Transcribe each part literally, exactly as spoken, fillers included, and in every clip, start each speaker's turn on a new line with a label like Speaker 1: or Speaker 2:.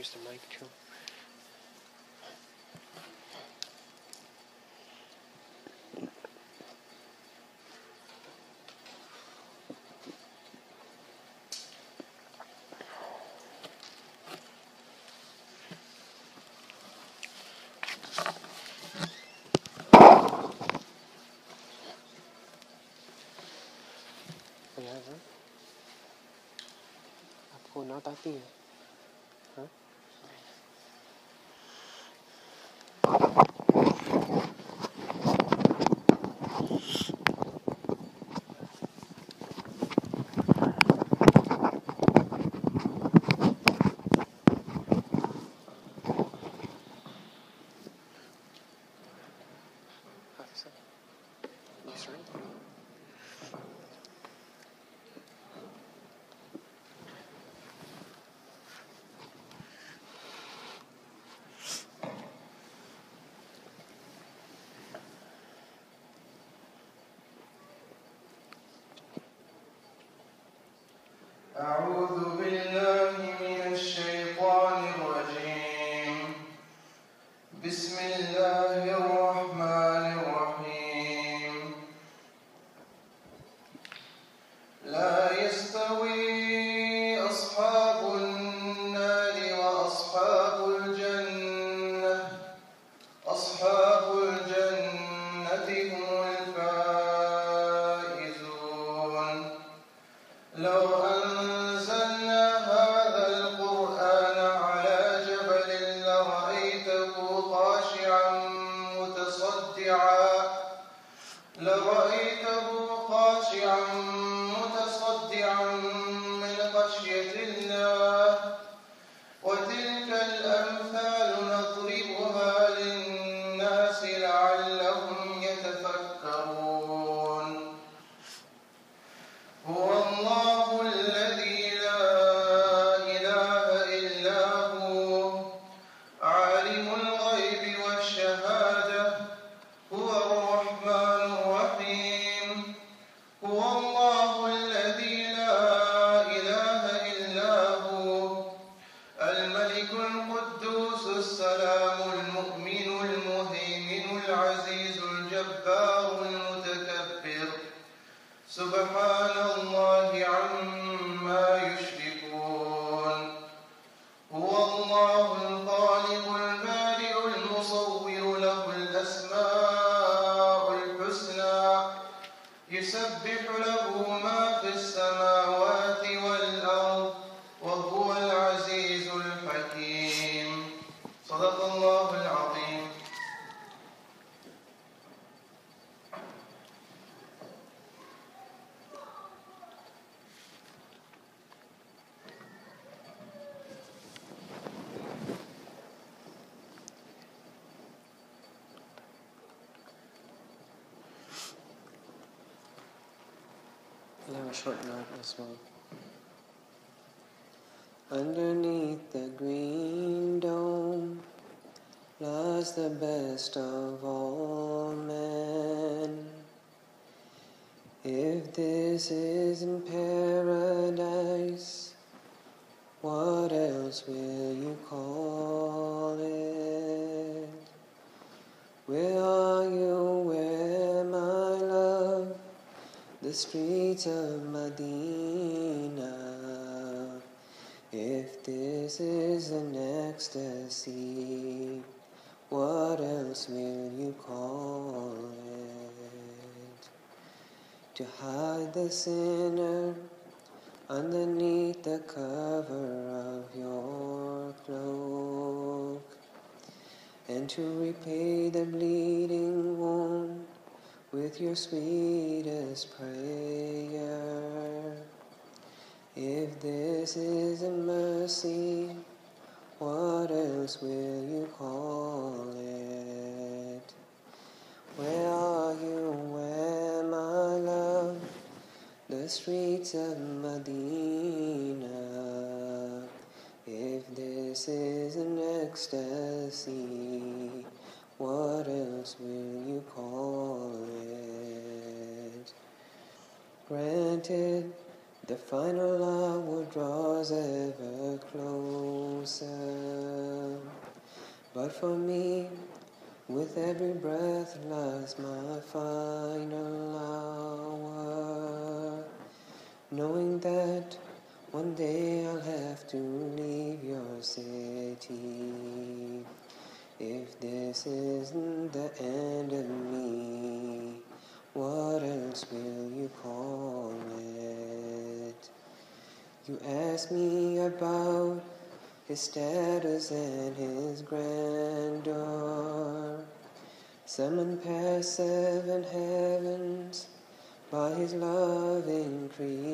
Speaker 1: use the mic too. आपको नात आती है? हाँ?
Speaker 2: أعوذ بالله من الشيطان الرجيم بسم الله الرحمن الرحيم لا يستوي أصحاب النار وأصحاب الجنة أصحاب الجنة هم الفائزون لو أنزلنا هذا القرآن على جبل لرأيته خاشعا متصدعا لرأيته خاشعا متصدعا من خشية الله وتلك الأمثال نضربها للناس لعلهم يتفكرون هو الله الذي لا إله إلا هو عالم الغيب والشهادة هو الرحمن الرحيم هو الله الذي لا إله إلا هو الملك القدوس السلام المؤمن المهيمن العزيز الجبار المتكبر سبحان الله عما يشركون هو الله الخالق البارئ المصور له الأسماء الحسنى يسبح له ما في السماوات والأرض وهو العزيز الحكيم صدق الله العظيم.
Speaker 1: I'll have a short note as well. Underneath the green dome lies the best of all men. If this isn't paradise, what else will you call it? Where are you, where, my love? The streets of Medina. If this is an ecstasy, what else will you call it? To hide the sinner underneath the cover of your cloak, and to repay the bleeding wound with your sweetest prayer. If this is a mercy, what else will you call it? Where are you, where, my love? The streets of Medina. If this is an ecstasy, what else will you call it? Granted, The final hour draws ever closer. But for me, with every breath lies my final hour. Knowing that one day I'll have to leave your city. If this isn't the end of me, what else will you call it? You ask me about his status and his grandeur, summoned past seven heavens by his loving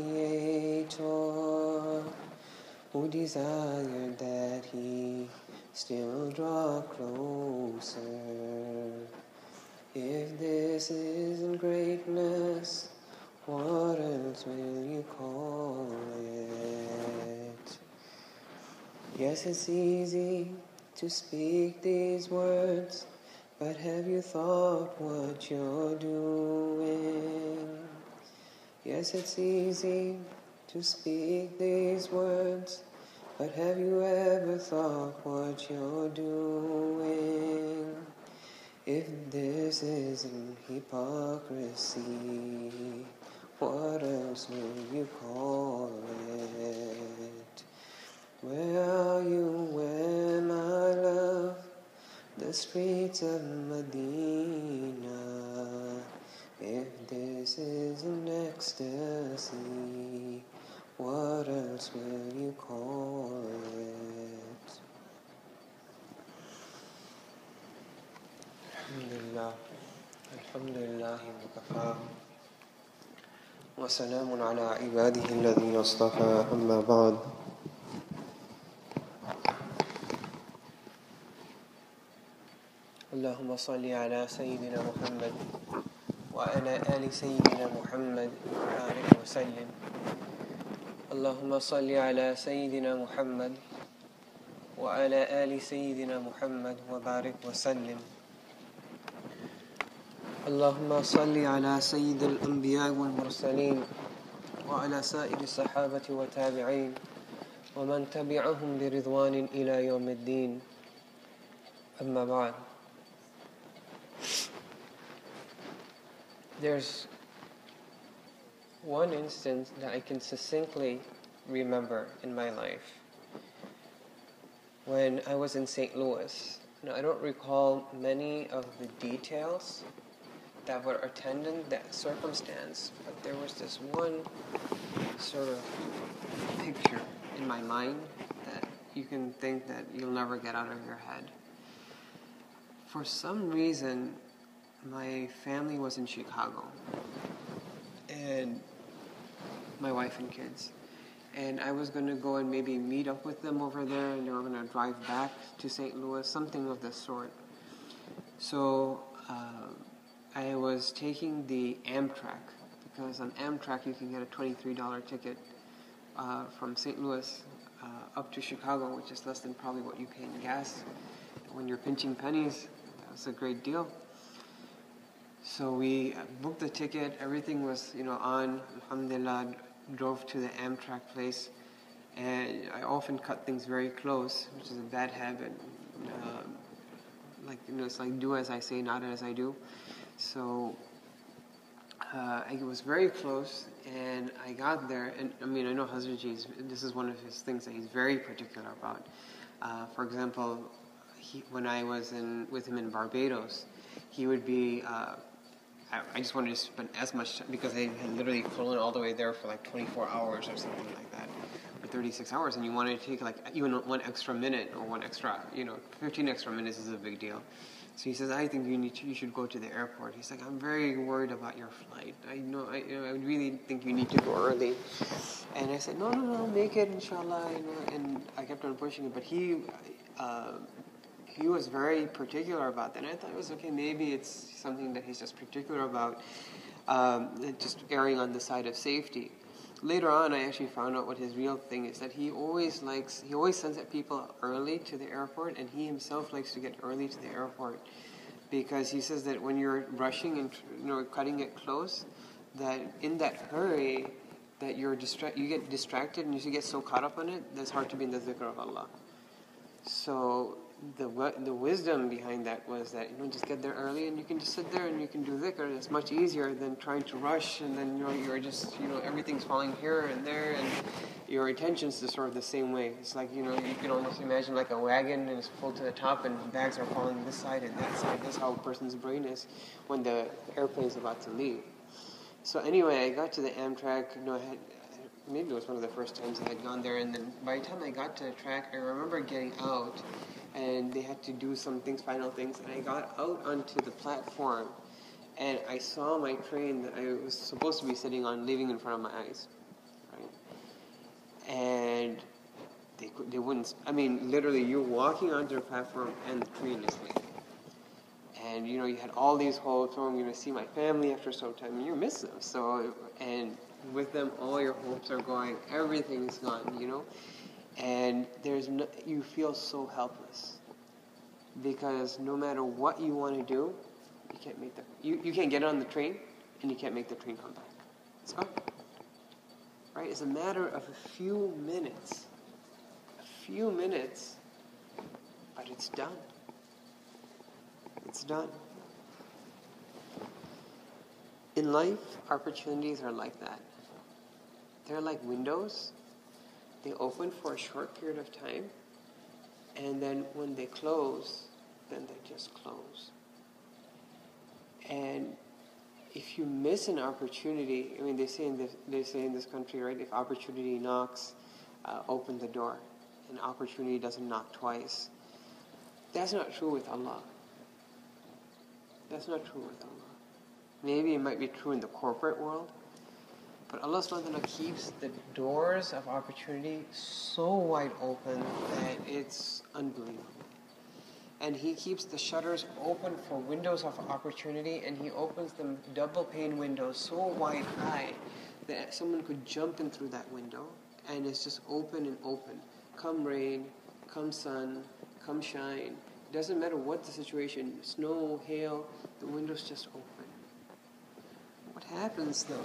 Speaker 1: Creator, who desired that he still draw closer. If this isn't greatness, what else will you call it? Yes, it's easy to speak these words, but have you thought what you're doing? Yes, it's easy to speak these words, but have you ever thought what you're doing? If this isn't hypocrisy, what else will you call it? Where are you when, my love? The streets of Medina. If this isn't ecstasy, what else will you call it? Alhamdulillah. Alhamdulillah wa kafa. Wa salamun ala ibadihi alladhina istafa, amma ba'd. اللهم صل على سيدنا محمد وعلى آل سيدنا محمد وبارك وسلم. اللهم صل على سيدنا محمد وعلى آل سيدنا محمد وبارك وسلم. اللهم صل على سيد الأنبياء والمرسلين وعلى سائر الصحابة والتابعين ومن تبعهم برضوان إلى يوم الدين. أما بعد. There's one instance that I can succinctly remember in my life. When I was in Saint Louis, now I don't recall many of the details that were attendant that circumstance, but there was this one sort of picture in my mind that you can think that you'll never get out of your head. For some reason, my family was in Chicago, and my wife and kids, and I was going to go and maybe meet up with them over there, and they were going to drive back to Saint Louis, something of the sort. So uh, I was taking the Amtrak, because on Amtrak you can get a twenty-three dollars ticket uh, from Saint Louis uh, up to Chicago, which is less than probably what you pay in gas. When you're pinching pennies, that was a great deal. So we booked the ticket, everything was, you know, on, alhamdulillah, drove to the Amtrak place, and I often cut things very close, which is a bad habit. Uh, like, you know, it's like do as I say, not as I do. So uh, I was very close, and I got there, and I mean, I know Hazrat Ji, this is one of his things that he's very particular about. Uh, for example, he, when I was in with him in Barbados, he would be, uh, I, I just wanted to spend as much time, because they had literally flown all the way there for like twenty-four hours or something like that, or thirty-six hours, and you wanted to take like even one extra minute or one extra, you know, fifteen extra minutes is a big deal. So he says, I think you need to, you should go to the airport. He's like, I'm very worried about your flight. I know, I, you know, I really think you need to go early. And I said, no, no, no, make it, inshallah, you know, and I kept on pushing it, but he, uh, he was very particular about that. And I thought it was okay, maybe it's something that he's just particular about, um, just erring on the side of safety. Later on, I actually found out what his real thing is, that he always likes, he always sends people early to the airport, and he himself likes to get early to the airport, because he says that when you're rushing and, you know, cutting it close, that in that hurry, that you're distra- you get distracted and you get so caught up on it that it's hard to be in the dhikr of Allah. So the the wisdom behind that was that, you know, just get there early and you can just sit there and you can do dhikr. It's much easier than trying to rush, and then, you know, you're just, you know, everything's falling here and there, and your attention's just sort of the same way. It's like, you know, you can almost imagine like a wagon and it's full to the top and bags are falling this side and that side. That's how a person's brain is when the airplane's about to leave. So anyway, I got to the Amtrak. You know, I had, maybe it was one of the first times I had gone there, and then by the time I got to the track, I remember getting out, and they had to do some things, final things, and I got out onto the platform, and I saw my train that I was supposed to be sitting on leaving in front of my eyes, right? And they they wouldn't. I mean, literally, you're walking onto the platform, and the train is leaving. And, you know, you had all these hopes, oh, I'm going to see my family after some time, and you miss them. So, and with them, all your hopes are going, everything's gone, you know? And there's no, you feel so helpless. Because no matter what you want to do, you can't make the, you, you can't get on the train, and you can't make the train come back. It's gone. Right? It's a matter of a few minutes. A few minutes, but it's done. It's done. In life, opportunities are like that. They're like windows. They open for a short period of time, and then when they close, then they just close. And if you miss an opportunity, I mean, they say in this, they say in this country, right? If opportunity knocks, uh, open the door. And opportunity doesn't knock twice. That's not true with Allah. That's not true with Allah. Maybe it might be true in the corporate world, but Allah subhanahu wa ta'ala keeps the doors of opportunity so wide open that it's unbelievable. And He keeps the shutters open for windows of opportunity, and He opens them double pane windows so wide high that someone could jump in through that window, and it's just open and open. Come rain, come sun, come shine. It doesn't matter what the situation, snow, hail, the window's just open. What happens though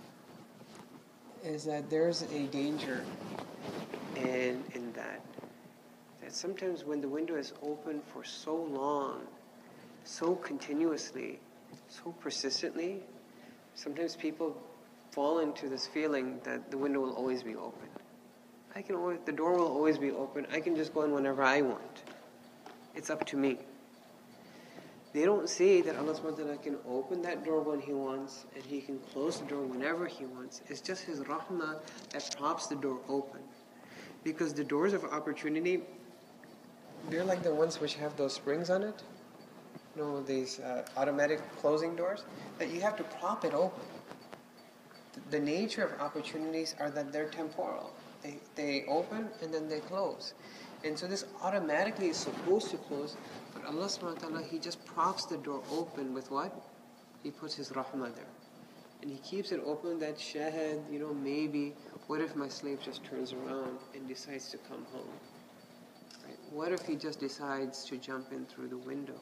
Speaker 1: is that there's a danger in, in that. That sometimes when the window is open for so long, so continuously, so persistently, sometimes people fall into this feeling that the window will always be open. I can always, the door will always be open. I can just go in whenever I want. It's up to me. They don't say that Allah subhanahu wa ta'ala can open that door when He wants, and He can close the door whenever He wants. It's just His rahmah that props the door open. Because the doors of opportunity, they're like the ones which have those springs on it. You know, these uh, automatic closing doors, that you have to prop it open. The nature of opportunities are that they're temporal. They, they open and then they close. And so this automatically is supposed to close, but Allah subhanahu wa ta'ala, He just props the door open with what? He puts His rahmah there. And He keeps it open that shahad, you know, maybe, what if my slave just turns around and decides to come home? Right? What if he just decides to jump in through the window?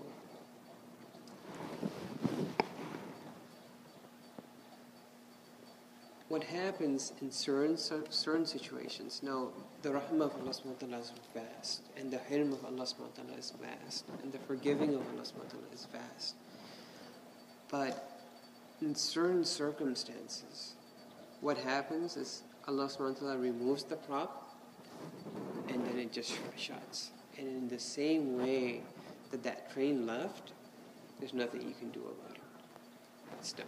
Speaker 1: What happens in certain certain situations? Now, the rahmah of Allah subhanahu wa ta'ala is vast, and the hilm of Allah subhanahu wa ta'ala is vast, and the forgiving of Allah subhanahu wa ta'ala is vast. But in certain circumstances, what happens is Allah subhanahu wa ta'ala removes the prop, and then it just shuts. And in the same way that that train left, there's nothing you can do about it. It's done.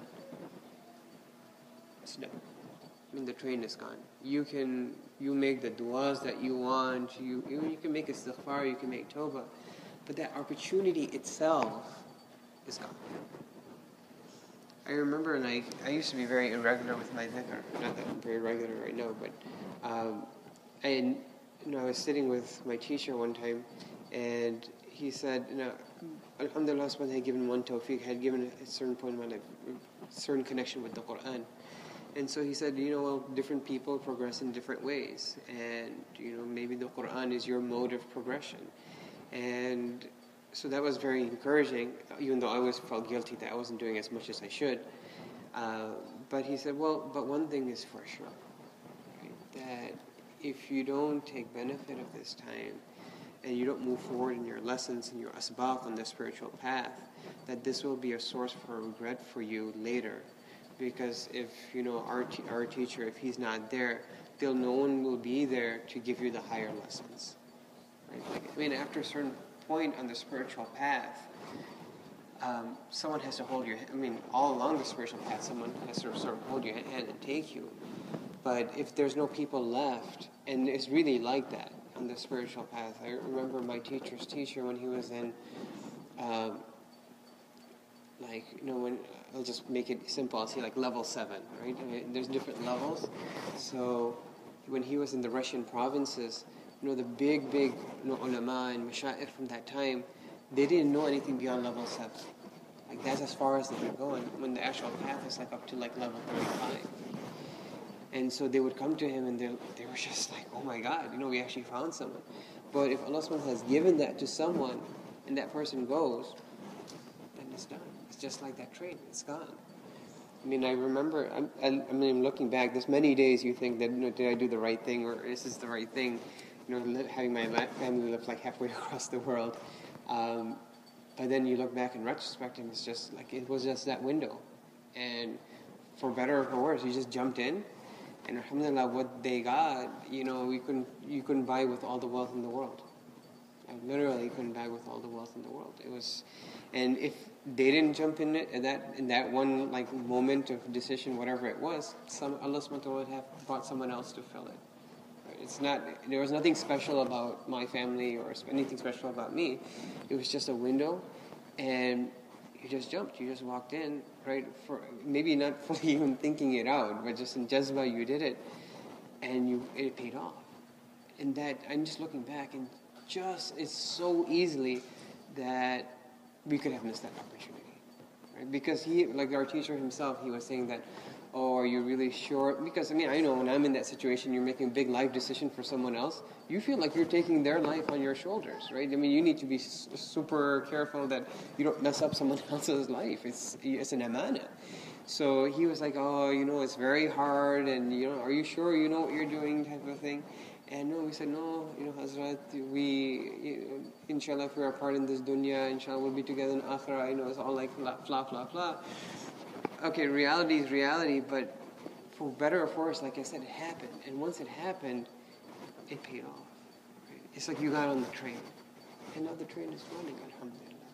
Speaker 1: It's done. I mean, the train is gone. You can, you make the du'as that you want, you, you, you can make istighfar, you can make tawbah, but that opportunity itself is gone. I remember, like, I used to be very irregular with my dhikr. Not that I'm very regular right now, but, um, and, you know, I was sitting with my teacher one time, and he said, you know, Alhamdulillah, subhanahu had given one tawfiq, had given a certain point in my life, a certain connection with the Quran. And so he said, you know, well, different people progress in different ways. And, you know, maybe the Quran is your mode of progression. And so that was very encouraging, even though I always felt guilty that I wasn't doing as much as I should. Uh, but he said, well, but one thing is for sure. if you don't take benefit of this time and you don't move forward in your lessons and your asbaq on the spiritual path, that this will be a source for regret for you later. Because if, you know, our, t- our teacher, if he's not there, still no one will be there to give you the higher lessons. Right? Like, I mean, after a certain point on the spiritual path, um, someone has to hold your hand. I mean, all along the spiritual path, someone has to sort of hold your hand and take you. But if there's no people left, and it's really like that on the spiritual path. I remember my teacher's teacher when he was in, um, like, you know, when, I'll just make it simple, I'll say like level seven, right? I mean, there's different levels. So when he was in the Russian provinces, you know, the big, big, you know, ulama and masha'ikh from that time, they didn't know anything beyond level seven. Like, that's as far as they could go. And when the actual path is like up to like level thirty-five. And so they would come to him and they they were just like, oh my God, you know, we actually found someone. But if Allah subhanahu wa ta'ala has given that to someone and that person goes, then it's done. It's just like that train. It's gone. I mean, I remember, I'm, I mean, looking back, there's many days you think that, you know, did I do the right thing, or is this the right thing? You know, having my family live like halfway across the world. Um, but then you look back in retrospect and it's just like, it was just that window. And for better or for worse, you just jumped in. And alhamdulillah, what they got, you know, you couldn't, you couldn't buy with all the wealth in the world. I literally couldn't buy with all the wealth in the world. It was, and if they didn't jump in it, in that in that one like moment of decision, whatever it was, some Allah subhanahu wa ta'ala would have brought someone else to fill it. Right? It's not. There was nothing special about my family or anything special about me. It was just a window, and you just jumped. You just walked in, right? For maybe not fully even thinking it out, but just in jazba you did it, and you it paid off. And that I'm just looking back and. Just it's so easily that we could have missed that opportunity, right? Because he, like our teacher himself, he was saying that, oh, are you really sure? Because I mean, I know when I'm in that situation, you're making a big life decision for someone else. You feel like you're taking their life on your shoulders, right? I mean, you need to be super careful that you don't mess up someone else's life. It's it's an amana. So he was like, oh, you know, it's very hard, and you know, are you sure you know what you're doing, type of thing. And no, we said, no, you know, Hazrat, we, you know, inshallah, if we're apart in this dunya, inshallah, we'll be together in akhirah. I know it's all like blah, blah, blah, blah. Okay, reality is reality, but for better or for worse, like I said, it happened. And once it happened, it paid off. Right? It's like you got on the train. And now the train is running, alhamdulillah.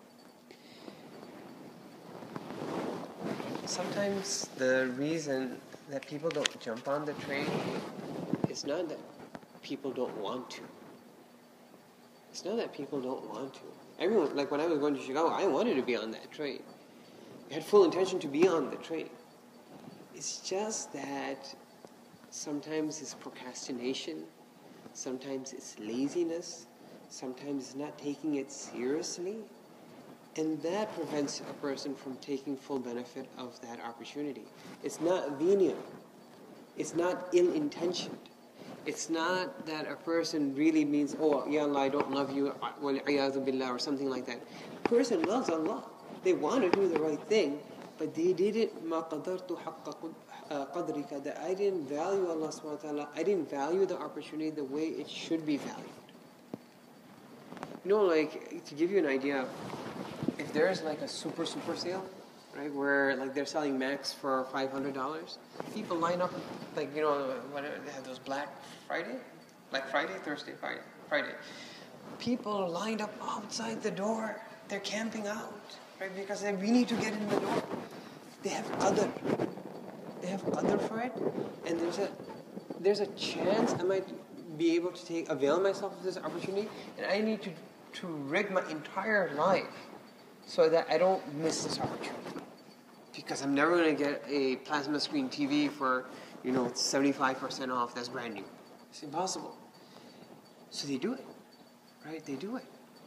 Speaker 1: Sometimes the reason that people don't jump on the train is not that people don't want to. It's not that people don't want to. Everyone, like when I was going to Chicago, I wanted to be on that train. I had full intention to be on the train. It's just that sometimes it's procrastination, sometimes it's laziness, sometimes it's not taking it seriously, and that prevents a person from taking full benefit of that opportunity. It's not venial. It's not ill-intentioned. It's not that a person really means, oh, ya Allah, I don't love you, wal-'iyadhu billah, or something like that. A person loves Allah. They want to do the right thing, but they did it, مَا قَدَرْتُ حَقَّ قَدْرِكَ, that I didn't value Allah subhanahu wa ta'ala, I didn't value the opportunity the way it should be valued. You know, like, to give you an idea, if there's like a super, super sale, right, where like they're selling Macs for five hundred dollars, people line up, like, you know, whatever, they have those Black Friday, Black Friday, Thursday, Friday, Friday. People lined up outside the door. They're camping out, right, because they, we need to get in the door. They have qadr. They have qadr for it, and there's a there's a chance I might be able to take avail myself of this opportunity, and I need to to rig my entire life so that I don't miss this opportunity. Because I'm never going to get a plasma screen T V for, you know, seventy-five percent off that's brand new. It's impossible. So they do it, right? They do it.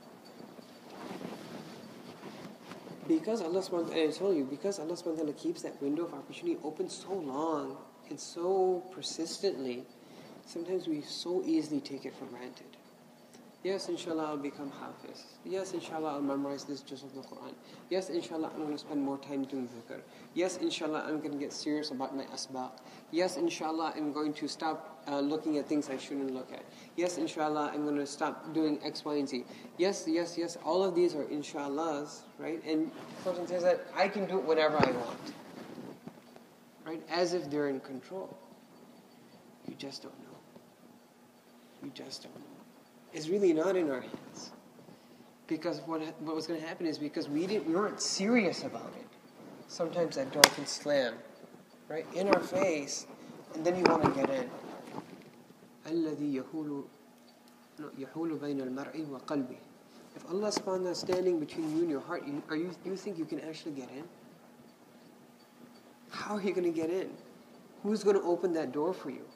Speaker 1: Because Allah subhanahu wa ta'ala, I tell you, because Allah subhanahu wa ta'ala keeps that window of opportunity open so long and so persistently, sometimes we so easily take it for granted. Yes, inshallah, I'll become hafiz. Yes, inshallah, I'll memorize this juz of the Quran. Yes, inshallah, I'm going to spend more time doing dhikr. Yes, inshallah, I'm going to get serious about my asbaq. Yes, inshallah, I'm going to stop uh, looking at things I shouldn't look at. Yes, inshallah, I'm going to stop doing X, Y, and Z. Yes, yes, yes, all of these are inshallahs, right? And the person says that I can do it whenever I want, right? As if they're in control. You just don't know. You just don't know. It's really not in our hands. Because what what was going to happen is because we didn't we weren't serious about it. Sometimes that door can slam, right, in our face, and then you want to get in. الذي يحول يحول بين المرء وقلبه. If Allah subhanahu wa ta'ala is standing between you and your heart, you, are you you think you can actually get in? How are you going to get in? Who's going to open that door for you?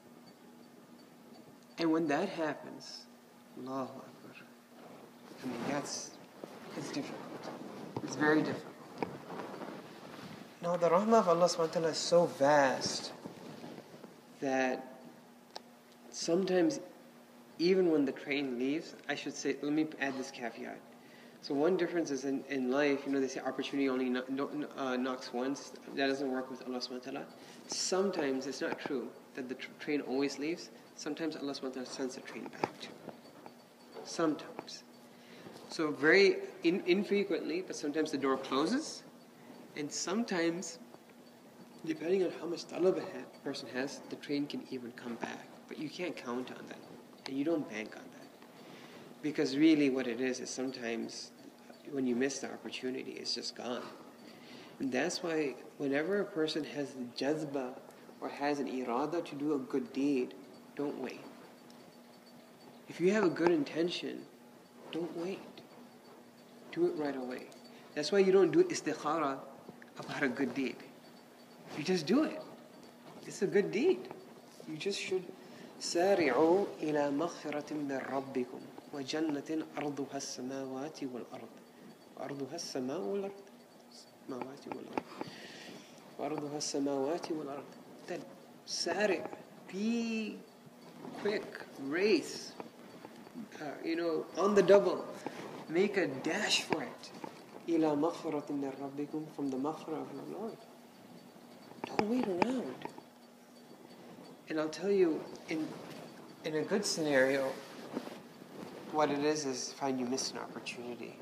Speaker 1: And when that happens, Allahu Akbar. I mean, that's, it's difficult. It's very difficult. Now, the rahmah of Allah subhanahu wa ta'ala is so vast that sometimes, even when the train leaves, I should say, let me add this caveat. So one difference is in, in life, you know, they say opportunity only no, no, uh, knocks once. That doesn't work with Allah subhanahu wa ta'ala. Sometimes it's not true that the tr- train always leaves. Sometimes Allah subhanahu wa ta'ala sends the train back to you. Sometimes. So very in, infrequently, but sometimes the door closes. And sometimes, depending on how much talab a person has, the train can even come back. But you can't count on that. And you don't bank on that. Because really what it is, is sometimes when you miss the opportunity, it's just gone. And that's why whenever a person has jazba or has an irada to do a good deed, don't wait. If you have a good intention, don't wait. Do it right away. That's why you don't do istikhara about a good deed. You just do it. It's a good deed. You just should سارعوا إلى مغفرة من ربكم وجنة أرضها السماوات والأرض وأرضها السماء والأرض السماوات والأرض وأرضها السماوات والأرض. Then سارع, be quick, race, uh, you know, on the double, make a dash for it. إلى مغفرة من ربكم, from the maghfirah of your Lord. Don't wait around. And I'll tell you, in in a good scenario, what it is is find you missed an opportunity.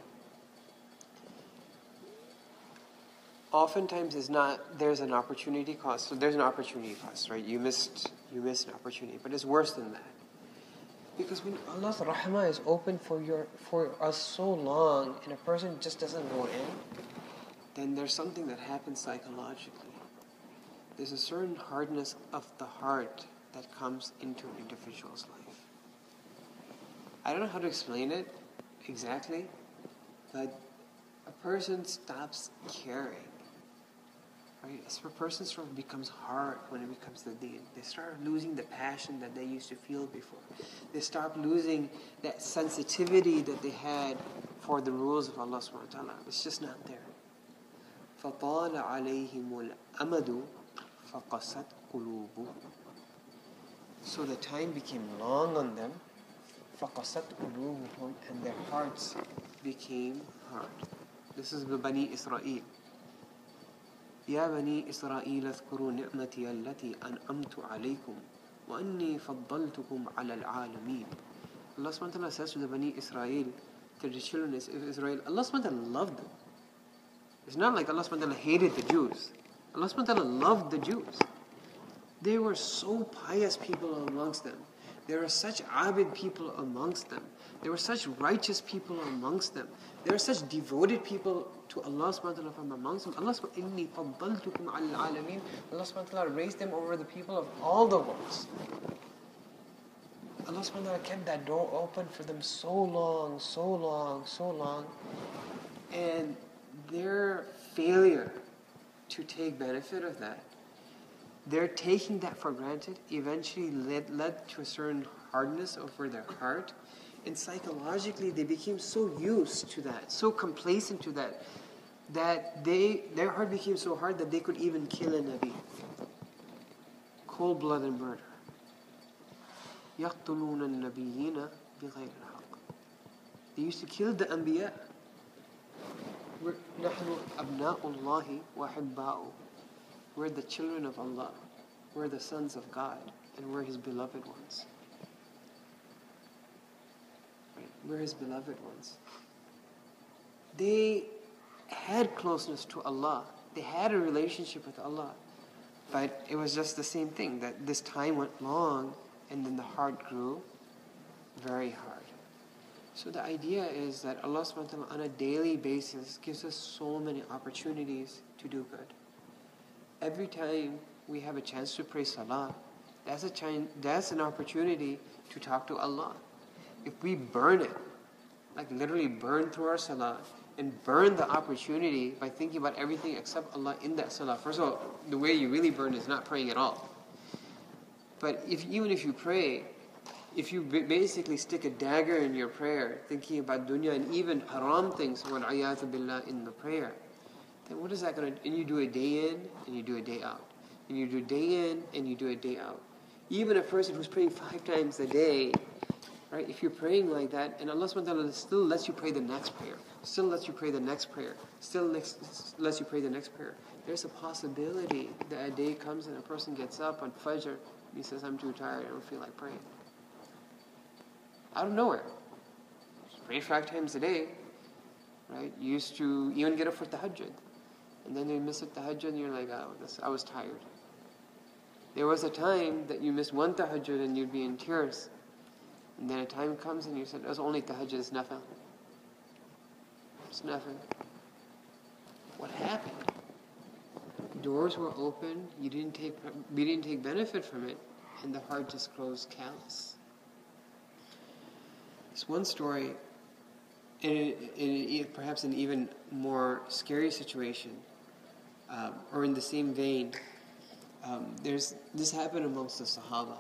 Speaker 1: Oftentimes is not there's an opportunity cost. So there's an opportunity cost, right? You missed you missed an opportunity, but it's worse than that. Because when Allah's rahmah is open for your for us so long and a person just doesn't go in, then there's something that happens psychologically. There's a certain hardness of the heart that comes into an individual's life. I don't know how to explain it exactly, but a person stops caring. Right? As a person sort of becomes hard when it becomes the deen. They start losing the passion that they used to feel before. They start losing that sensitivity that they had for the rules of Allah subhanahu wa ta'ala. It's just not there. فَطَالَ عَلَيْهِمُ الْأَمَدُ فَقَسَتْ قُلُوبُهُمْ. So the time became long on them. فَقَسَتْ قُلُوبُهُمْ, and their hearts became hard. This is the Bani Israel. يا بني إسرائيل اذكروا نعمتي التي أنعمت عليكم وأني فضلتكم على العالمين. Allah subhanahu wa ta'ala says to the Bani Israel, to the children of Israel, Allah subhanahu wa ta'ala loved them. It's not like Allah subhanahu wa ta'ala hated the Jews. Allah subhanahu wa ta'ala loved the Jews. They were so pious people amongst them. There were such abid people amongst them. There were such righteous people amongst them. There were such devoted people to Allah subhanahu wa ta'ala from amongst them. Allah subhanahu wa ta'ala, Allah subhanahu wa ta'ala raised them over the people of all the worlds. Allah subhanahu wa ta'ala kept that door open for them so long, so long, so long. And their failure to take benefit of that, their taking that for granted, eventually led, led to a certain hardness over their heart. And psychologically, they became so used to that, so complacent to that, that they their heart became so hard that they could even kill a Nabi. Cold-blooded murder. يَقْتُلُونَ النَّبِيِّينَ بِغَيْرِ الْحَقِّ. They used to kill the Anbiya. We're نحن أبناء الله وأحباؤه. We're the children of Allah. We're the sons of God, and we're His beloved ones. Right? We're His beloved ones. They had closeness to Allah. They had a relationship with Allah. But it was just the same thing, that this time went long, and then the heart grew very hard. So the idea is that Allah subhanahu wa ta'ala on a daily basis gives us so many opportunities to do good. Every time we have a chance to pray salah, that's a chance, that's an opportunity to talk to Allah. If we burn it, like literally burn through our salah, and burn the opportunity by thinking about everything except Allah in that salah. First of all, the way you really burn is not praying at all. But if even if you pray, if you basically stick a dagger in your prayer, thinking about dunya and even haram things, wal-'iyadhu billah, in the prayer, then what is that going to... And you do a day in, and you do a day out. And you do a day in, and you do a day out. Even a person who's praying five times a day, right? If you're praying like that, and Allah subhanahu wa ta'ala still lets you pray the next prayer, still lets you pray the next prayer, still next, lets you pray the next prayer, there's a possibility that a day comes and a person gets up on Fajr, and he says, I'm too tired, I don't feel like praying. Out of nowhere. Just pray five times a day, right? You used to even get up for tahajjud. And then you miss a tahajjud and you're like, oh, this, I was tired. There was a time that you missed one tahajjud and you'd be in tears. And then a time comes and you said, it was only tahajjud, it's nothing. It's nothing. What happened? Doors were open, you didn't take, we didn't take benefit from it, and the heart just grows callous. This one story, in, in, in perhaps an even more scary situation, um, or in the same vein, um, there's this happened amongst the Sahaba.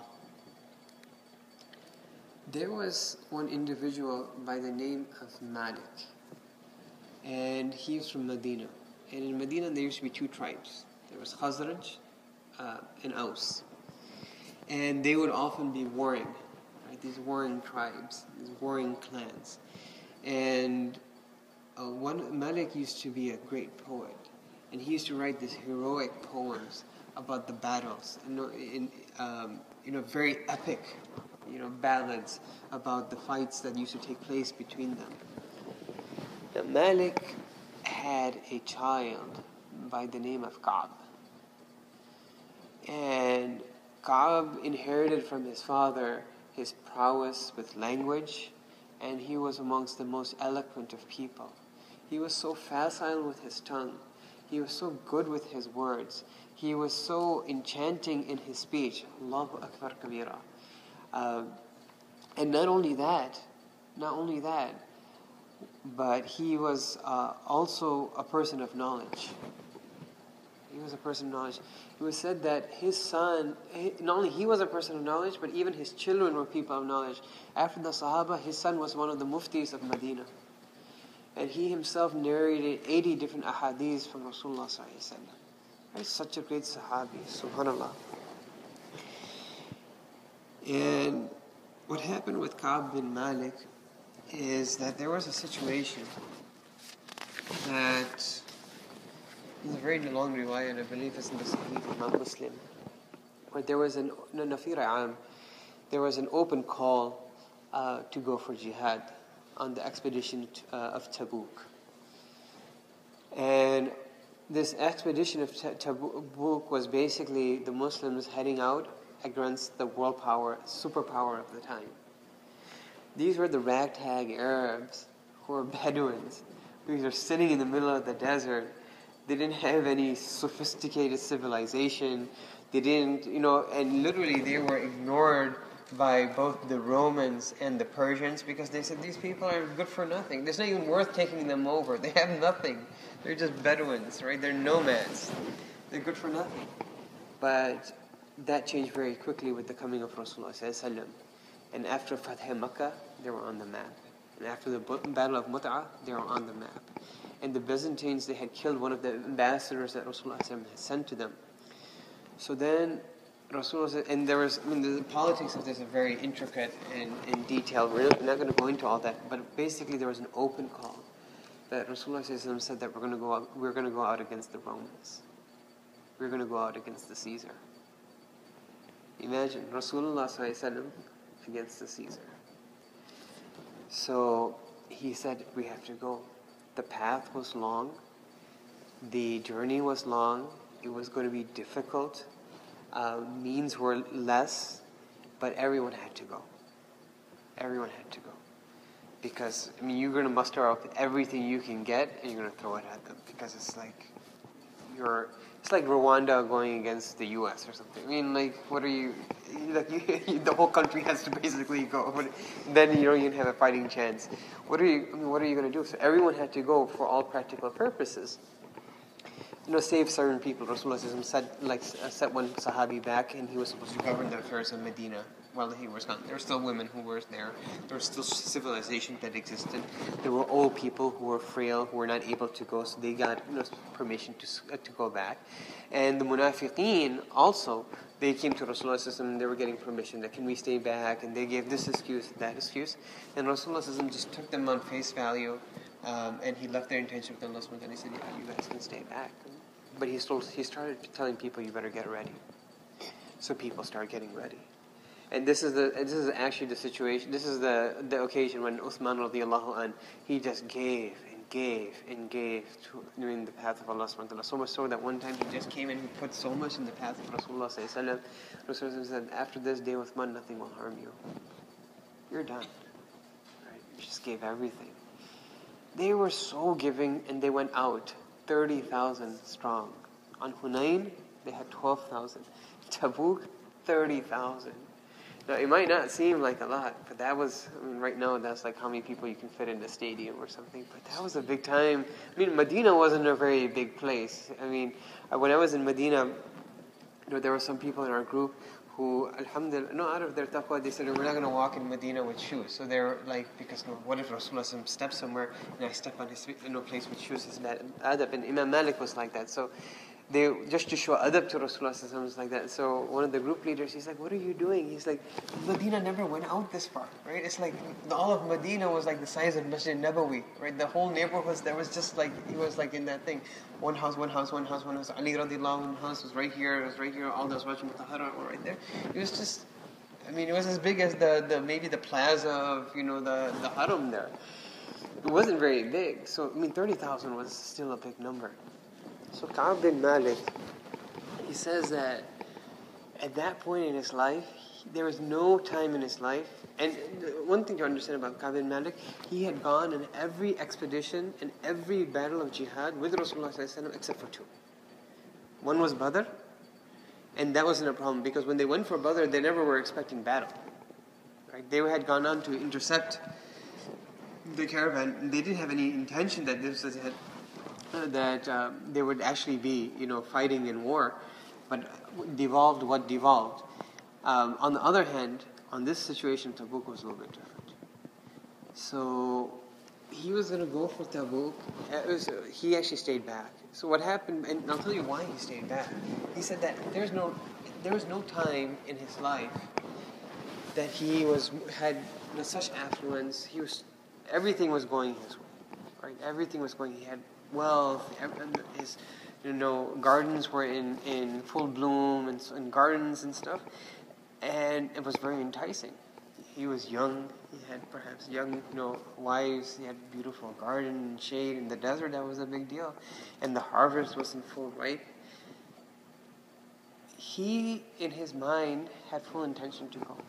Speaker 1: There was one individual by the name of Malik, and he was from Medina. And in Medina there used to be two tribes. There was Khazraj uh, and Aus. And they would often be warring, right? These warring tribes, these warring clans. And uh, one Malik used to be a great poet, and he used to write these heroic poems about the battles, you know, in, um, you know, very epic, you know, ballads about the fights that used to take place between them. Now, Malik had a child by the name of Ka'b. And Ka'b inherited from his father his prowess with language, and he was amongst the most eloquent of people. He was so facile with his tongue. He was so good with his words. He was so enchanting in his speech. Allahu Akbar Kabira. Uh, and not only that, not only that, but he was uh, also a person of knowledge. He was a person of knowledge. It was said that his son, not only he was a person of knowledge, but even his children were people of knowledge. After the Sahaba, his son was one of the muftis of Medina. And he himself narrated eighty different ahadiths from Rasulullah sallallahu alaihi wasallam. He's such a great Sahabi, subhanallah. And what happened with Ka'b bin Malik is that there was a situation that is a very long riwayah, and I believe it's in the Sahih of Imam Muslim, where there was an no, Nafir Am, there was an open call uh, to go for jihad on the expedition uh, of Tabuk. And this expedition of Tabuk was basically the Muslims heading out against the world power, superpower of the time. These were the ragtag Arabs who were Bedouins. These were sitting in the middle of the desert. They didn't have any sophisticated civilization. They didn't, you know, and literally they were ignored by both the Romans and the Persians because they said these people are good for nothing. It's not even worth taking them over. They have nothing. They're just Bedouins, right? They're nomads. They're good for nothing. But that changed very quickly with the coming of Rasulullah sallallahu alaihi wasallam. And after Fath Makkah, they were on the map. And after the Battle of Mut'ah, they were on the map. And the Byzantines, they had killed one of the ambassadors that Rasulullah sallallahu alaihi wasallam had sent to them. So then Rasulullah said, and there was, I mean, the politics of this are very intricate and, and detailed. We're not, we're not going to go into all that, but basically there was an open call that Rasulullah said that we're going to go out, we're going to go out against the Romans. We're going to go out against the Caesar. Imagine Rasulullah against the Caesar. So he said, we have to go. The path was long. The journey was long. It was going to be difficult. Uh, means were less, but everyone had to go. Everyone had to go. Because, I mean, you're going to muster up everything you can get, and you're going to throw it at them. Because it's like, you're, it's like Rwanda going against the U S or something. I mean, like, what are you, like, you, the whole country has to basically go. But then you don't even have a fighting chance. What are you, I mean, what are you going to do? So everyone had to go for all practical purposes. You know, save certain people. Rasulullah said, like, set one Sahabi back, and he was supposed to govern the affairs of Medina while he was gone. There were still women who were there. There was still civilization that existed. There were old people who were frail, who were not able to go, so they got, you know, permission to uh, to go back. And the Munafiqeen also, they came to Rasulullah and they were getting permission that can we stay back, and they gave this excuse, that excuse, and Rasulullah just took them on face value. Um, and he left their intention with Allah, and he said, yeah, you guys can stay back. But he still, he started telling people, you better get ready. So people start getting ready. And this is the, this is actually the situation, this is the, the occasion when Uthman radiallahu an, he just gave and gave and gave to, in the path of Allah subhanahu wa ta'ala. So much so that one time he just came and he put so much in the path of Rasulullah sallallahu alaihi wasallam. Rasulullah said, after this day Uthman, nothing will harm you. You're done. Right? You just gave everything. They were so giving, and they went out thirty thousand strong. On Hunayn, they had twelve thousand. Tabuk, thirty thousand. Now, it might not seem like a lot, but that was, I mean, right now, that's like how many people you can fit in a stadium or something. But that was a big time. I mean, Medina wasn't a very big place. I mean, when I was in Medina, you know, there were some people in our group who, alhamdulillah, no, out of their taqwa, they said, we're not going to walk in Medina with shoes. So they're like, because no, what if Rasulullah steps somewhere and I step on his feet in a place with shoes? Is that adab? And Imam Malik was like that. So they, just to show adab to Rasulullah was like that. So one of the group leaders, he's like, what are you doing? He's like, Medina never went out this far, right? It's like, all of Medina was like the size of Masjid Nabawi, right? The whole neighborhood, there was just like, he was like in that thing. One house, one house, one house, one house. Ali radiallahu anhu house was right here, it was right here, all those Wajh Mutahara were right there. It was just, I mean, it was as big as the, the maybe the plaza of, you know, the, the haram there. It wasn't very big. So, I mean, thirty thousand was still a big number. So Ka'b bin Malik, he says that at that point in his life, there was no time in his life, and one thing to understand about Ka'b bin Malik, he had gone in every expedition and every battle of jihad with Rasulullah except for two. One was Badr, and that wasn't a problem, because when they went for Badr, they never were expecting battle. Right? They had gone on to intercept the caravan, and they didn't have any intention that this was had, uh, that uh, they would actually be, you know, fighting in war, but devolved what devolved. Um, on the other hand, on this situation, Tabuk was a little bit different. So he was going to go for Tabuk. It was, uh, he actually stayed back. So what happened, and I'll tell you why he stayed back. He said that there's no, there was no time in his life that he was had you know, such affluence. He was, everything was going his way, right? Everything was going. He had wealth. His, you know, gardens were in, in full bloom, and, and gardens and stuff, and it was very enticing. He was young. He had perhaps young, you know, wives. He had beautiful garden and shade in the desert. That was a big deal, and the harvest was in full ripe. He, in his mind, had full intention to go.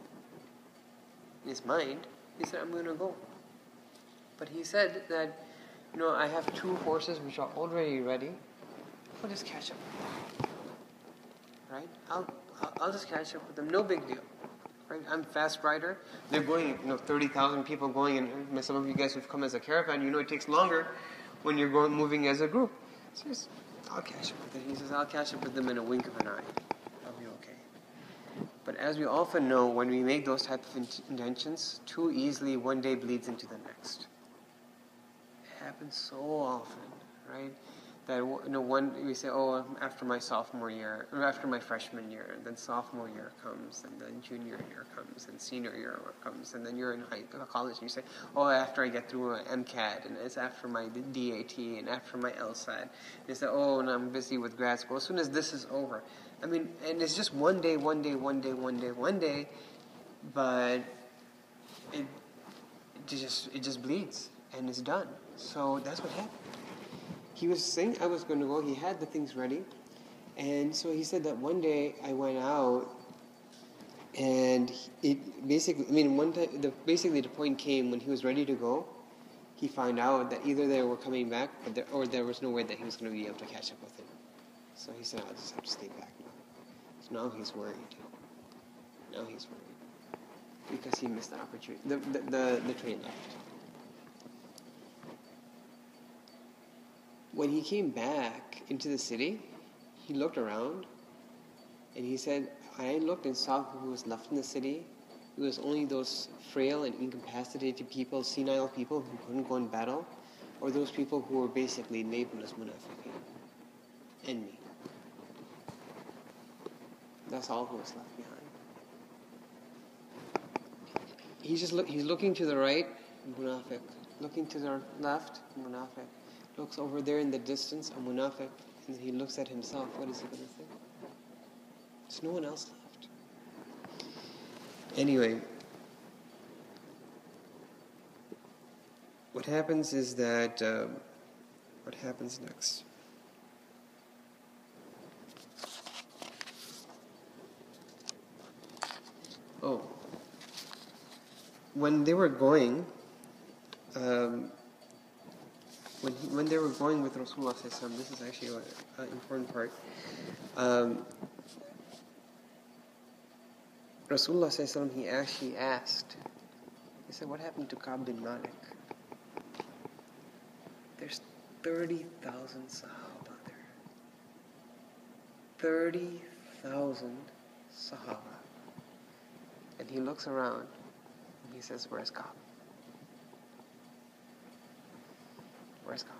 Speaker 1: In his mind, he said, "I'm going to go." But he said that, you know, I have two horses which are already ready. I'll just catch up with them. Right? I'll I'll just catch up with them. No big deal. Right? I'm fast rider. They're going, you know, thirty thousand people going, and some of you guys who've come as a caravan, you know it takes longer when you're going moving as a group. So he says, I'll catch up with them. He says, I'll catch up with them in a wink of an eye. I'll be okay. But as we often know, when we make those type of intentions, too easily one day bleeds into the next. It happens so often, right? That, you know, one, we say, oh, after my sophomore year, or after my freshman year, and then sophomore year comes, and then junior year comes, and senior year comes, and then you're in high college, and you say, oh, after I get through an MCAT, and it's after my D A T, and after my LSAT, and you say, oh, and I'm busy with grad school. As soon as this is over, I mean, and it's just one day, one day, one day, one day, one day, but it, it just it just bleeds, and it's done. So that's what happened. He was saying I was going to go. He had the things ready. And so he said that one day I went out and it basically, I mean, one time, the, basically the point came when he was ready to go, he found out that either they were coming back or there, or there was no way that he was going to be able to catch up with him. So he said, I'll just have to stay back now. So now he's worried. Now he's worried. Because he missed the opportunity. The, the, the, the train left. When he came back into the city, he looked around and he said, I looked and saw who was left in the city. It was only those frail and incapacitated people, senile people who couldn't go in battle, or those people who were basically labeled as munafiqeen. And me. That's all who was left behind. He's just look, he's looking to the right, munafiq. Looking to the left, munafiq. Looks over there in the distance, a munafiq, and then he looks at himself. What is he going to think? There's no one else left. Anyway, what happens is that, um, what happens next? Oh, when they were going, um, When, he, when they were going with Rasulullah, this is actually an important part. Um, Rasulullah, he actually asked, he said, what happened to Ka'b bin Malik? There's thirty thousand Sahaba there. thirty thousand Sahaba. And he looks around and he says, where's Ka'b? Where's Ka'b?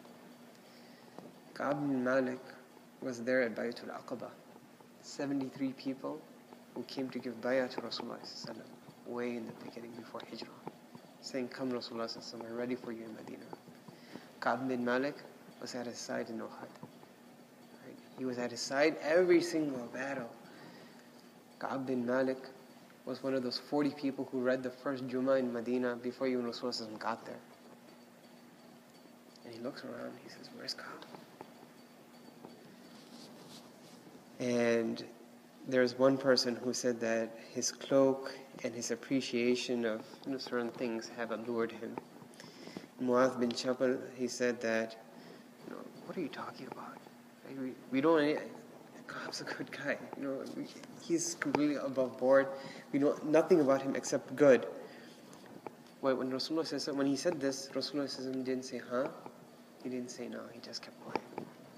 Speaker 1: Ka'b bin Malik was there at Bayatul Aqaba. seventy-three people who came to give bayah to Rasulullah way in the beginning before Hijrah, saying, come Rasulullah, we're ready for you in Medina. Ka'b bin Malik was at his side in Uhud. Right? He was at his side every single battle. Ka'b bin Malik was one of those forty people who read the first Jummah in Medina before even Rasulullah got there. And he looks around, he says, where's Ka'b? And there's one person who said that his cloak and his appreciation of, you know, certain things have allured him. Mu'adh bin Jabal, he said that, you know, what are you talking about? We, we don't, Ka'b's a good guy. You know, we, he's completely above board. We know nothing about him except good. When Rasulullah says, when he said this, Rasulullah didn't say, huh? He didn't say no, he just kept quiet.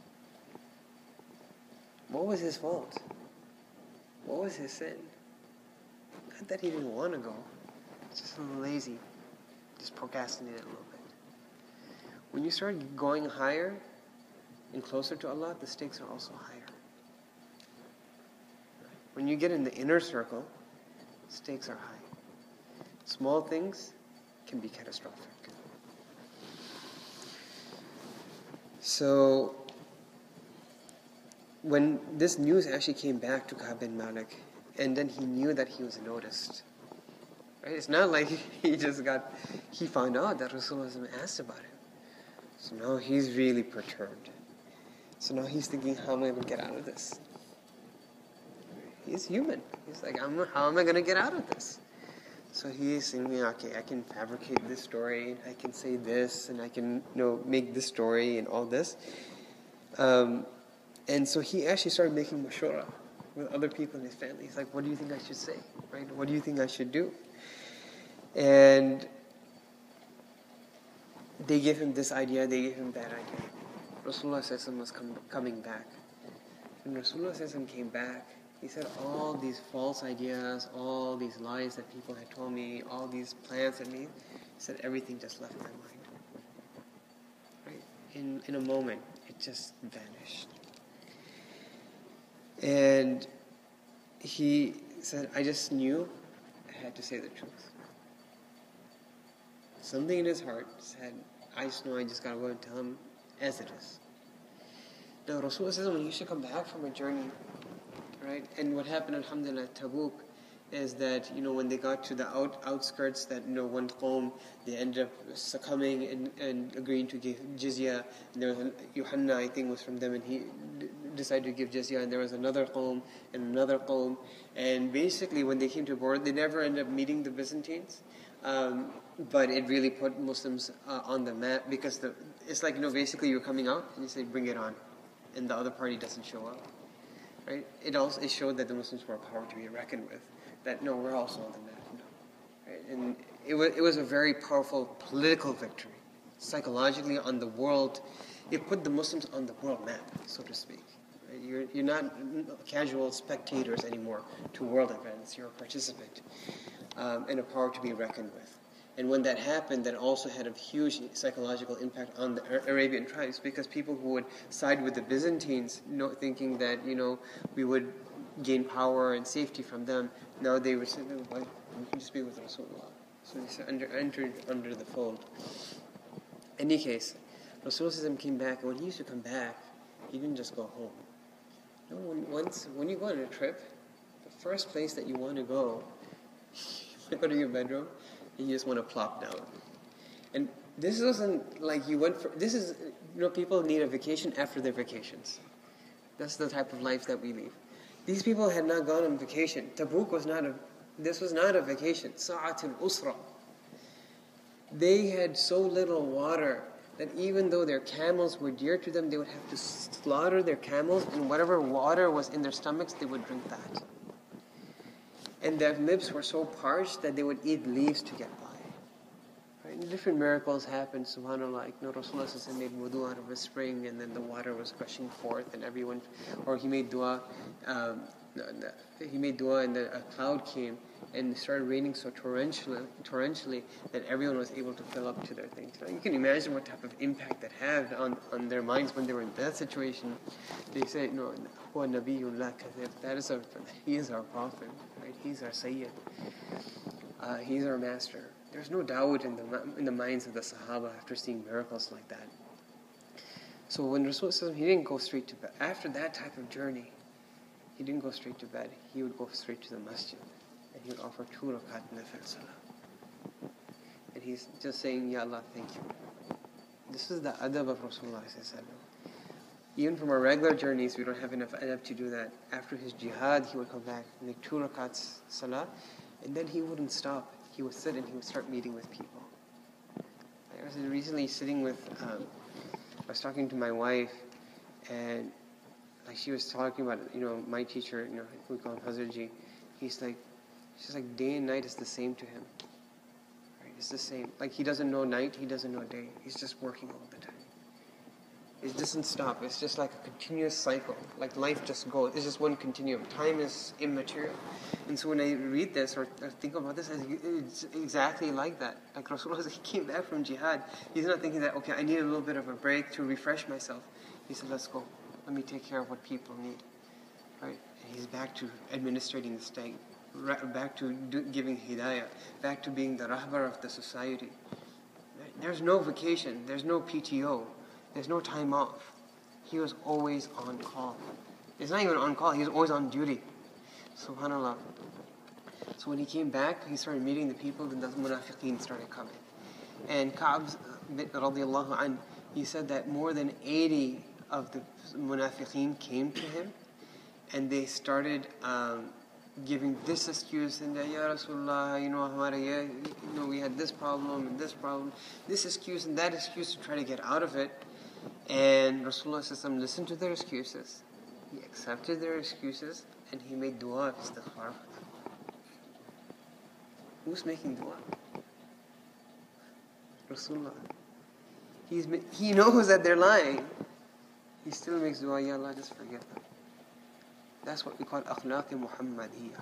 Speaker 1: What was his fault? What was his sin? Not that he didn't want to go. Just a little lazy. Just procrastinated a little bit. When you start going higher and closer to Allah, the stakes are also higher. When you get in the inner circle, stakes are high. Small things can be catastrophic. So, when this news actually came back to Ka'b bin Malik, and then he knew that he was noticed. Right? It's not like he just got, he found out that Rasulullah asked about him. So now he's really perturbed. So now he's thinking, how am I going to get out of this? He's human. He's like, I'm, how am I going to get out of this? So he's thinking, okay, I can fabricate this story, I can say this, and I can, you know, make this story and all this. Um, and so he actually started making mashura with other people in his family. He's like, what do you think I should say? Right? What do you think I should do? And they gave him this idea, they gave him that idea. Rasulullah was com- coming back. When Rasulullah came back, he said, all these false ideas, all these lies that people had told me, all these plans that me, he said, everything just left my mind. Right? In in a moment, it just vanished. And he said, I just knew I had to say the truth. Something in his heart said, I just know I just got to go and tell him as it is. Now, Rasulullah says when he used to come back from a journey, right? And what happened, alhamdulillah, at Tabuk, is that, you know, when they got to the out, outskirts, that, you know, one qawm, they ended up succumbing and, and agreeing to give jizya. And there was a, Yuhanna, I think, was from them, and he d- decided to give jizya. And there was another qawm and another qawm. And basically, when they came to board, they never ended up meeting the Byzantines. Um, but it really put Muslims uh, on the map, because the, it's like, you know, basically you're coming out and you say, bring it on. And the other party doesn't show up. Right? It also it showed that the Muslims were a power to be reckoned with. That no, we're also on the map. No. Right? And it was it was a very powerful political victory, psychologically on the world. It put the Muslims on the world map, so to speak. Right? You're you're not casual spectators anymore to world events. You're a participant um, and a power to be reckoned with. And when that happened, that also had a huge psychological impact on the Arabian tribes, because people who would side with the Byzantines, you know, thinking that, you know, we would gain power and safety from them, now they would say, no, why? We can just be with Rasulullah. So they under, entered under the fold. In any case, Rasulullah came back, and when he used to come back, he didn't just go home. No, when, once, when you go on a trip, the first place that you want to go, you go to your bedroom, and you just want to plop down. And this wasn't like you went for, this is, you know, people need a vacation after their vacations. That's the type of life that we live. These people had not gone on vacation. Tabuk was not a, this was not a vacation. Sa'at al-usra. They had so little water that even though their camels were dear to them, they would have to slaughter their camels, and whatever water was in their stomachs, they would drink that. And their lips were so parched that they would eat leaves to get by. Right? And different miracles happened, subhanAllah. Like, you know, Rasulullah made wudu out of a spring, and then the water was gushing forth, and everyone, or he made dua, um, he made dua, and the, a cloud came, and it started raining so torrentially, torrentially that everyone was able to fill up to their things. Now, you can imagine what type of impact that had on, on their minds when they were in that situation. They say, no, huwa nabiyyun la kadhib. That is our, he is our prophet, right? He's our sayyid. Uh, he's our master. There's no doubt in the in the minds of the Sahaba after seeing miracles like that. So when Rasulullah, he didn't go straight to bed. After that type of journey, he didn't go straight to bed. He would go straight to the masjid, and he would offer two rakat nafil salah. And he's just saying, Ya Allah, thank you. This is the adab of Rasulullah. Even from our regular journeys, we don't have enough adab to do that. After his jihad, he would come back, make two rakats salah, and then he wouldn't stop. He would sit and he would start meeting with people. I was recently sitting with, um, I was talking to my wife, and like she was talking about, you know, my teacher, you know, we call him Hazarji. He's like, she's like, day and night is the same to him. Right? It's the same. Like, he doesn't know night, he doesn't know day. He's just working all the time. It doesn't stop. It's just like a continuous cycle. Like life just goes. It's just one continuum. Time is immaterial. And so when I read this or, or think about this, it's exactly like that. Like Rasulullah, he came back from jihad. He's not thinking that, okay, I need a little bit of a break to refresh myself. He said, let's go. Let me take care of what people need. Right? And he's back to administrating the state. Back to do, giving hidayah. Back to being the rahbar of the society. Right? There's no vacation. There's no P T O. There's no time off. He was always on call. It's not even on call, he was always on duty. SubhanAllah. So when he came back, he started meeting the people, then the munafiqeen started coming. And Ka'b radiallahu anh, he said that more than eighty of the munafiqeen came to him, and they started um, giving this excuse, and Ya Rasulullah, you know, hamara, you know, we had this problem and this problem, this excuse and that excuse to try to get out of it. And Rasulullah listened to their excuses. He accepted their excuses, and he made dua of istighfar for them. Who's making dua? Rasulullah. He's, he knows that they're lying. He still makes dua, Ya Allah, just forgive them. That's what we call akhlaq Muhammadiyah.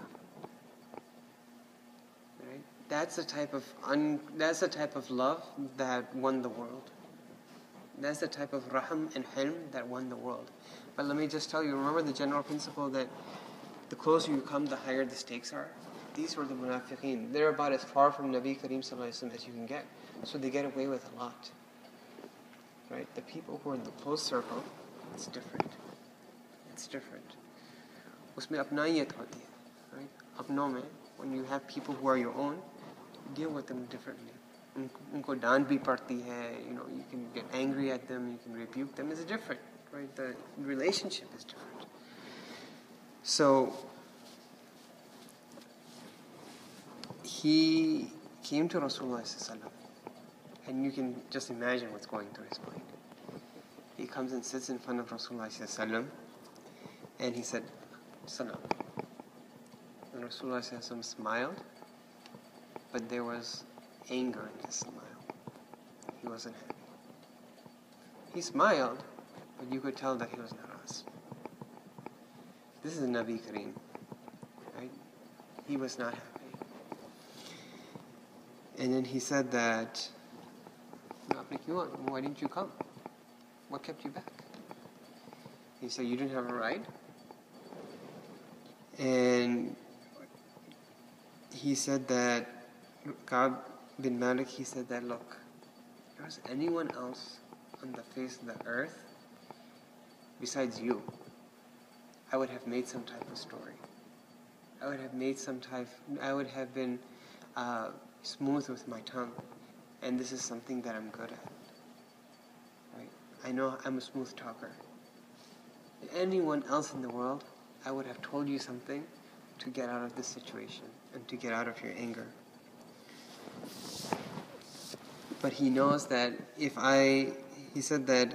Speaker 1: Right? That's the type of un, that's the type of love that won the world. That's the type of rahm and hilm that won the world. But let me just tell you, remember the general principle that the closer you come, the higher the stakes are? These were the munafiqeen. They're about as far from Nabi Kareem Sallallahu Alaihi Wasallam as you can get. So they get away with a lot. Right? The people who are in the close circle, it's different. It's different. Usme apnaiyat hoti hai. Right? Apno mein, when you have people who are your own, deal with them differently. Unko daan bhi padti hai, you know, you can get angry at them, you can rebuke them. It's different, right? The relationship is different. So he came to Rasulullah sallallahu alaihi wasallam, and you can just imagine what's going through his mind. He comes and sits in front of Rasulullah sallallahu alaihi wasallam, and he said, "Salam." And Rasulullah sallallahu alaihi wasallam smiled, but there was anger in his smile. He wasn't happy. He smiled, but you could tell that he was naraz. This is Nabi Kareem, right? He was not happy. And then he said that, why didn't you come? What kept you back? He said, you didn't have a ride? And he said that, Ka'b bin Malik, he said that, look, if there was anyone else on the face of the earth besides you, I would have made some type of story. I would have made some type, I would have been uh, smooth with my tongue. And this is something that I'm good at. Right? I know I'm a smooth talker. Anyone else in the world, I would have told you something to get out of this situation and to get out of your anger. But he knows that if I, he said that,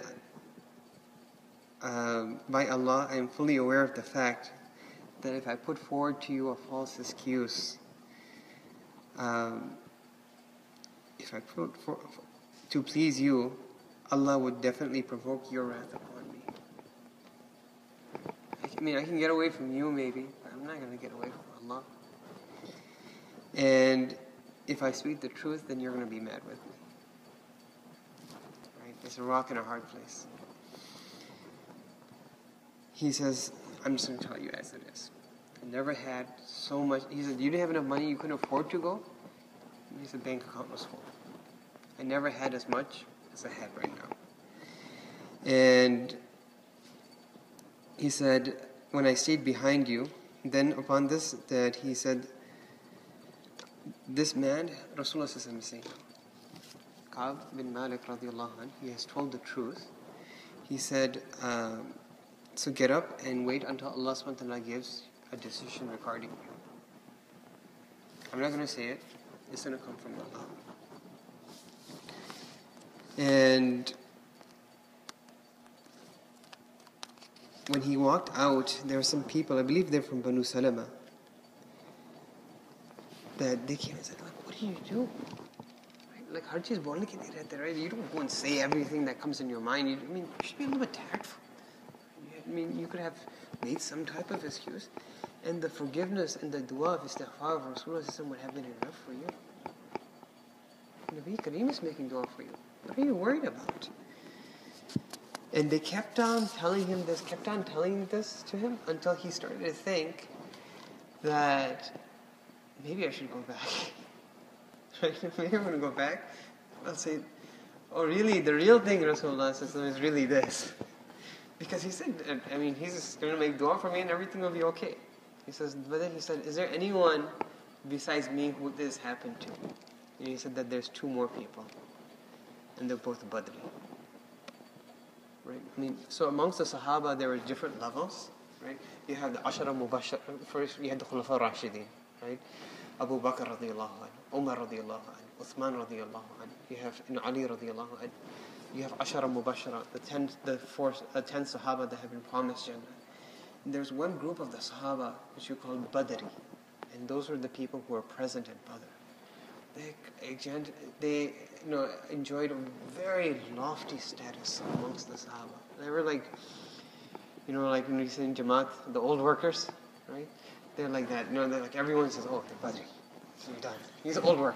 Speaker 1: uh, by Allah, I am fully aware of the fact that if I put forward to you a false excuse, um, if I put for, to please you, Allah would definitely provoke your wrath upon me. I mean, I can get away from you maybe, but I'm not going to get away from Allah. And if I speak the truth, then you're going to be mad with me. Right? It's a rock in a hard place. He says, I'm just going to tell you as it is. I never had so much. He said, you didn't have enough money, you couldn't afford to go? He said, bank account was full. I never had as much as I have right now. And he said, when I stayed behind you, then upon this, that he said, this man, Rasulullah sallallahu alaihi wasallam is saying, Ka'b bin Malik radiallahu anh, he has told the truth. He said, um, so get up and wait until Allah subhanahu wa ta'ala gives a decision regarding you. I'm not going to say it. It's going to come from Allah. And when he walked out, there were some people, I believe they're from Banu Salama, that they came and said, like, what do you do? Right? Like, har cheez bolne ke liye rehte, right? You don't go and say everything that comes in your mind. You, I mean, you should be a little bit tactful. I mean, you could have made some type of excuse, and the forgiveness and the dua of istighfar of Rasulullah would have been enough for you. Nabi Kareem is making dua for you. What are you worried about? And they kept on telling him this, kept on telling this to him until he started to think that maybe I should go back. Right? Maybe I'm going to go back. I'll say, oh really, the real thing, Rasulullah is really this. Because he said, I mean, he's just going to make dua for me and everything will be okay. He says, but then he said, is there anyone besides me who this happened to? And he said that there's two more people. And they're both Badri. Right? I mean, so amongst the Sahaba, there were different levels. Right? You have the Ashara Mubashar, first you had the Khulafa Rashidin. Right? Abu Bakr radiallahu anhu, Umar radiallahu anhu, Uthman radiallahu anhu. You have Ali radiallahu anhu. You have Ashara Mubashara, the ten, the four, the ten Sahaba that have been promised Jannah. And there's one group of the Sahaba which you call Badri, and those are the people who are present at Badr. They, they, you know, enjoyed a very lofty status amongst the Sahaba. They were like, you know, like when we say in Jamaat, the old workers, right? They're like that. You know, they're like everyone says, "Oh, they're Badri, so you're done." He's an old worker,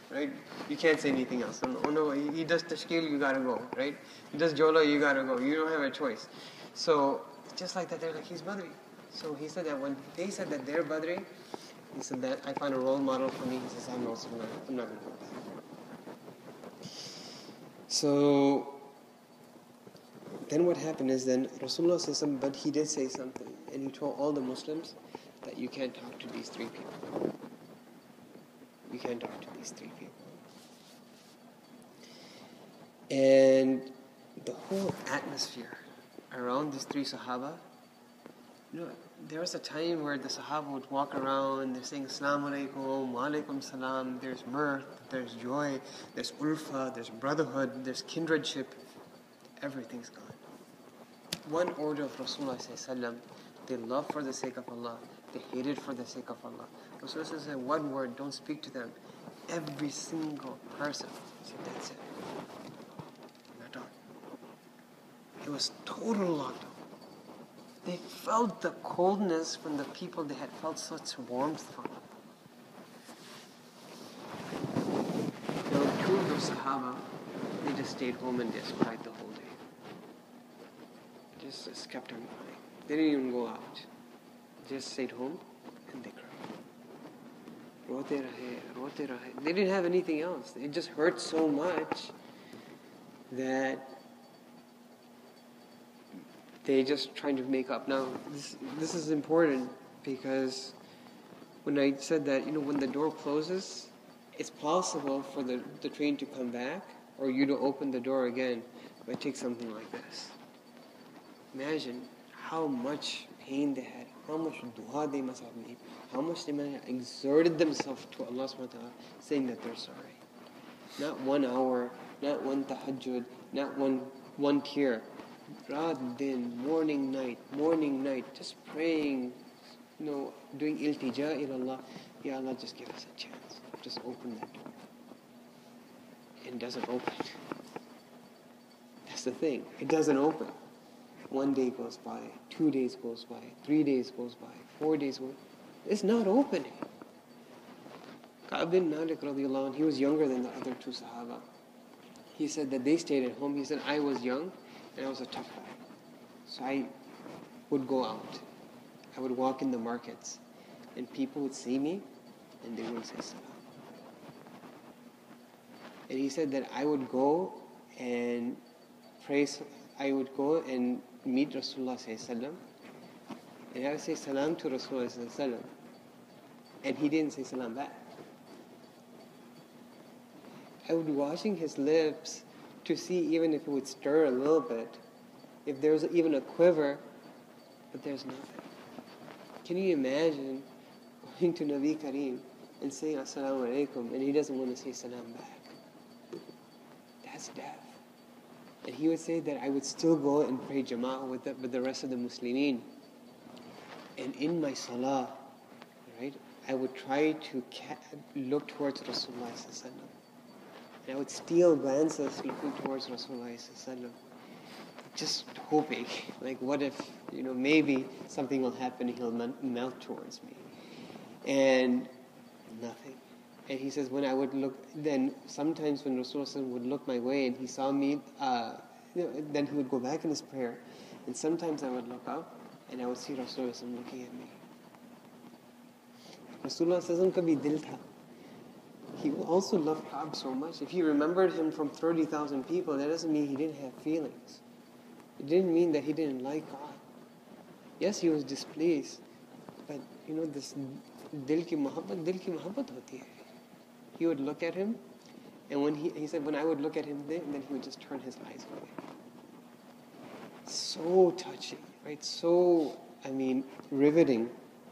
Speaker 1: right? You can't say anything else. Oh no, he, he does tashkil, you gotta go, right? He does jola, you gotta go. You don't have a choice. So just like that, they're like, he's Badri. So he said that when they said that they're Badri, he said that I found a role model for me. He says, I'm also not, I'm not going to go back. So then what happened is then Rasulullah says something, but he did say something, and he told all the Muslims that you can't talk to these three people. You can't talk to these three people. And the whole atmosphere around these three Sahaba, you know, there was a time where the Sahaba would walk around, they're saying Assalamu alaikum, wa alaikum salam, there's mirth, there's joy, there's ulfa, there's brotherhood, there's kindredship. Everything's gone. One order of Rasulullah sallallahu, they love for the sake of Allah, they hated for the sake of Allah. Rasulullah said one word, don't speak to them. Every single person said that's it. Not talking. It was total lockdown. They felt the coldness from the people they had felt such warmth from. Now, two of those Sahaba, they just stayed home and just cried the whole day. Just, just kept on crying. They didn't even go out. Just stayed home and they cried. Rote rahe, rote rahe. They didn't have anything else. It just hurt so much that they just trying to make up. Now, this, this is important because when I said that, you know, when the door closes, it's possible for the, the train to come back or you to open the door again by take something like this. Imagine how much pain they had, how much dua they must have made, how much they must have exerted themselves to Allah subhanahu wa ta'ala saying that they're sorry. Not one hour, not one tahajjud, not one, one tear. Raat din, morning, night, morning, night, just praying, you know, doing iltija ila Allah. Ya Allah, just give us a chance. Just open that door. It doesn't open. That's the thing. It doesn't open. One day goes by, two days goes by, three days goes by, four days goes by. It's not opening. Ka'b bin Malik radiallahu anh, he was younger than the other two Sahaba. He said that they stayed at home. He said, I was young and I was a tough guy. So I would go out. I would walk in the markets and people would see me and they wouldn't say salam. And he said that I would go and praise, I would go and meet Rasulullah sallallahu, and I would say salam to Rasulullah sallallahu, and he didn't say salam back. I would be watching his lips to see even if it would stir a little bit, if there was even a quiver, but there's nothing. Can you imagine going to Nabi Kareem and saying Assalamu alaikum and he doesn't want to say salam back? That's death. And he would say that I would still go and pray jama'ah with the, with the rest of the Muslimin. And in my salah, right, I would try to ca- look towards Rasulullah sallallahu, and I would steal glances looking towards Rasulullah sallallahu, just hoping, like what if, you know, maybe something will happen and he'll melt towards me. And nothing. And he says, when I would look, then sometimes when Rasulullah would look my way and he saw me, uh, you know, then he would go back in his prayer. And sometimes I would look up and I would see Rasulullah looking at me. Rasulullah ka bhi dil tha. He also loved Ka'b so much. If he remembered him from thirty thousand people, that doesn't mean he didn't have feelings. It didn't mean that he didn't like Ka'b. Yes, he was displeased. But, you know, this dil ki muhabbat, dil ki muhabbat hoti hai. He would look at him, and when he, he said, when I would look at him, then, then he would just turn his eyes away. So touching, right? So, I mean, riveting.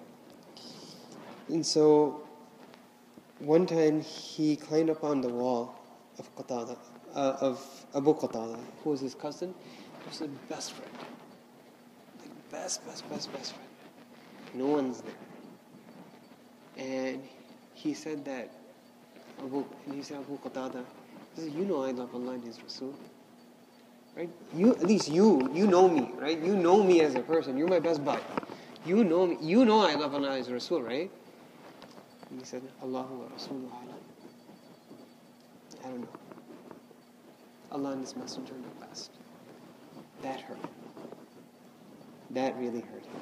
Speaker 1: And so, one time he climbed up on the wall of Qatada, uh, of Abu Qatada, who was his cousin. He was his best friend. Like best, best, best, best friend. No one's there. And he said that, Abu, and he said, Abu Qatada, he said, you know I love Allah and His Rasul. Right? You, at least you, you know me, right? You know me as a person. You're my best bud. You know me. You know I love Allah and His Rasul, right? And he said, Allahu wa Rasuluhu alam. I don't know. Allah and His Messenger know best. That hurt him. That really hurt him.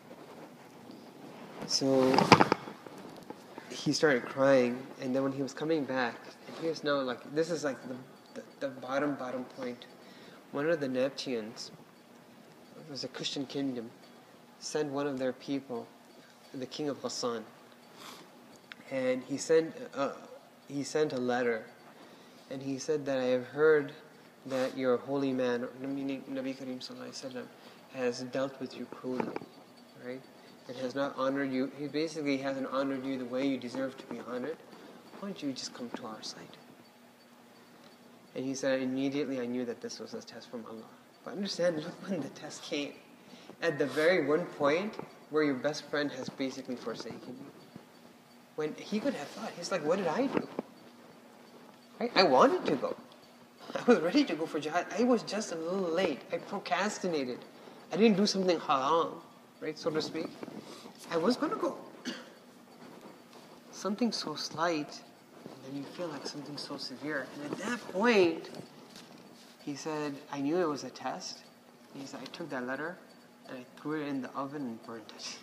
Speaker 1: So he started crying, and then when he was coming back, and here's now like this is like the, the, the bottom bottom point. One of the Nabateans, it was a Christian kingdom, sent one of their people, the king of Ghassan, and he sent uh, he sent a letter, and he said that I have heard that your holy man, meaning Nabi Kareem Sallallahu Alaihi Wasallam, has dealt with you cruelly, right? And has not honored you. He basically hasn't honored you the way you deserve to be honored. Why don't you just come to our side? And he said, immediately I knew that this was a test from Allah. But understand, look when the test came. At the very one point where your best friend has basically forsaken you. When he could have thought, he's like, what did I do? Right? I wanted to go. I was ready to go for jihad. I was just a little late. I procrastinated. I didn't do something haram, right, so to speak. I was going to go. Something so slight, and then you feel like something so severe. And at that point, he said, I knew it was a test. And he said, I took that letter and I threw it in the oven and burnt it.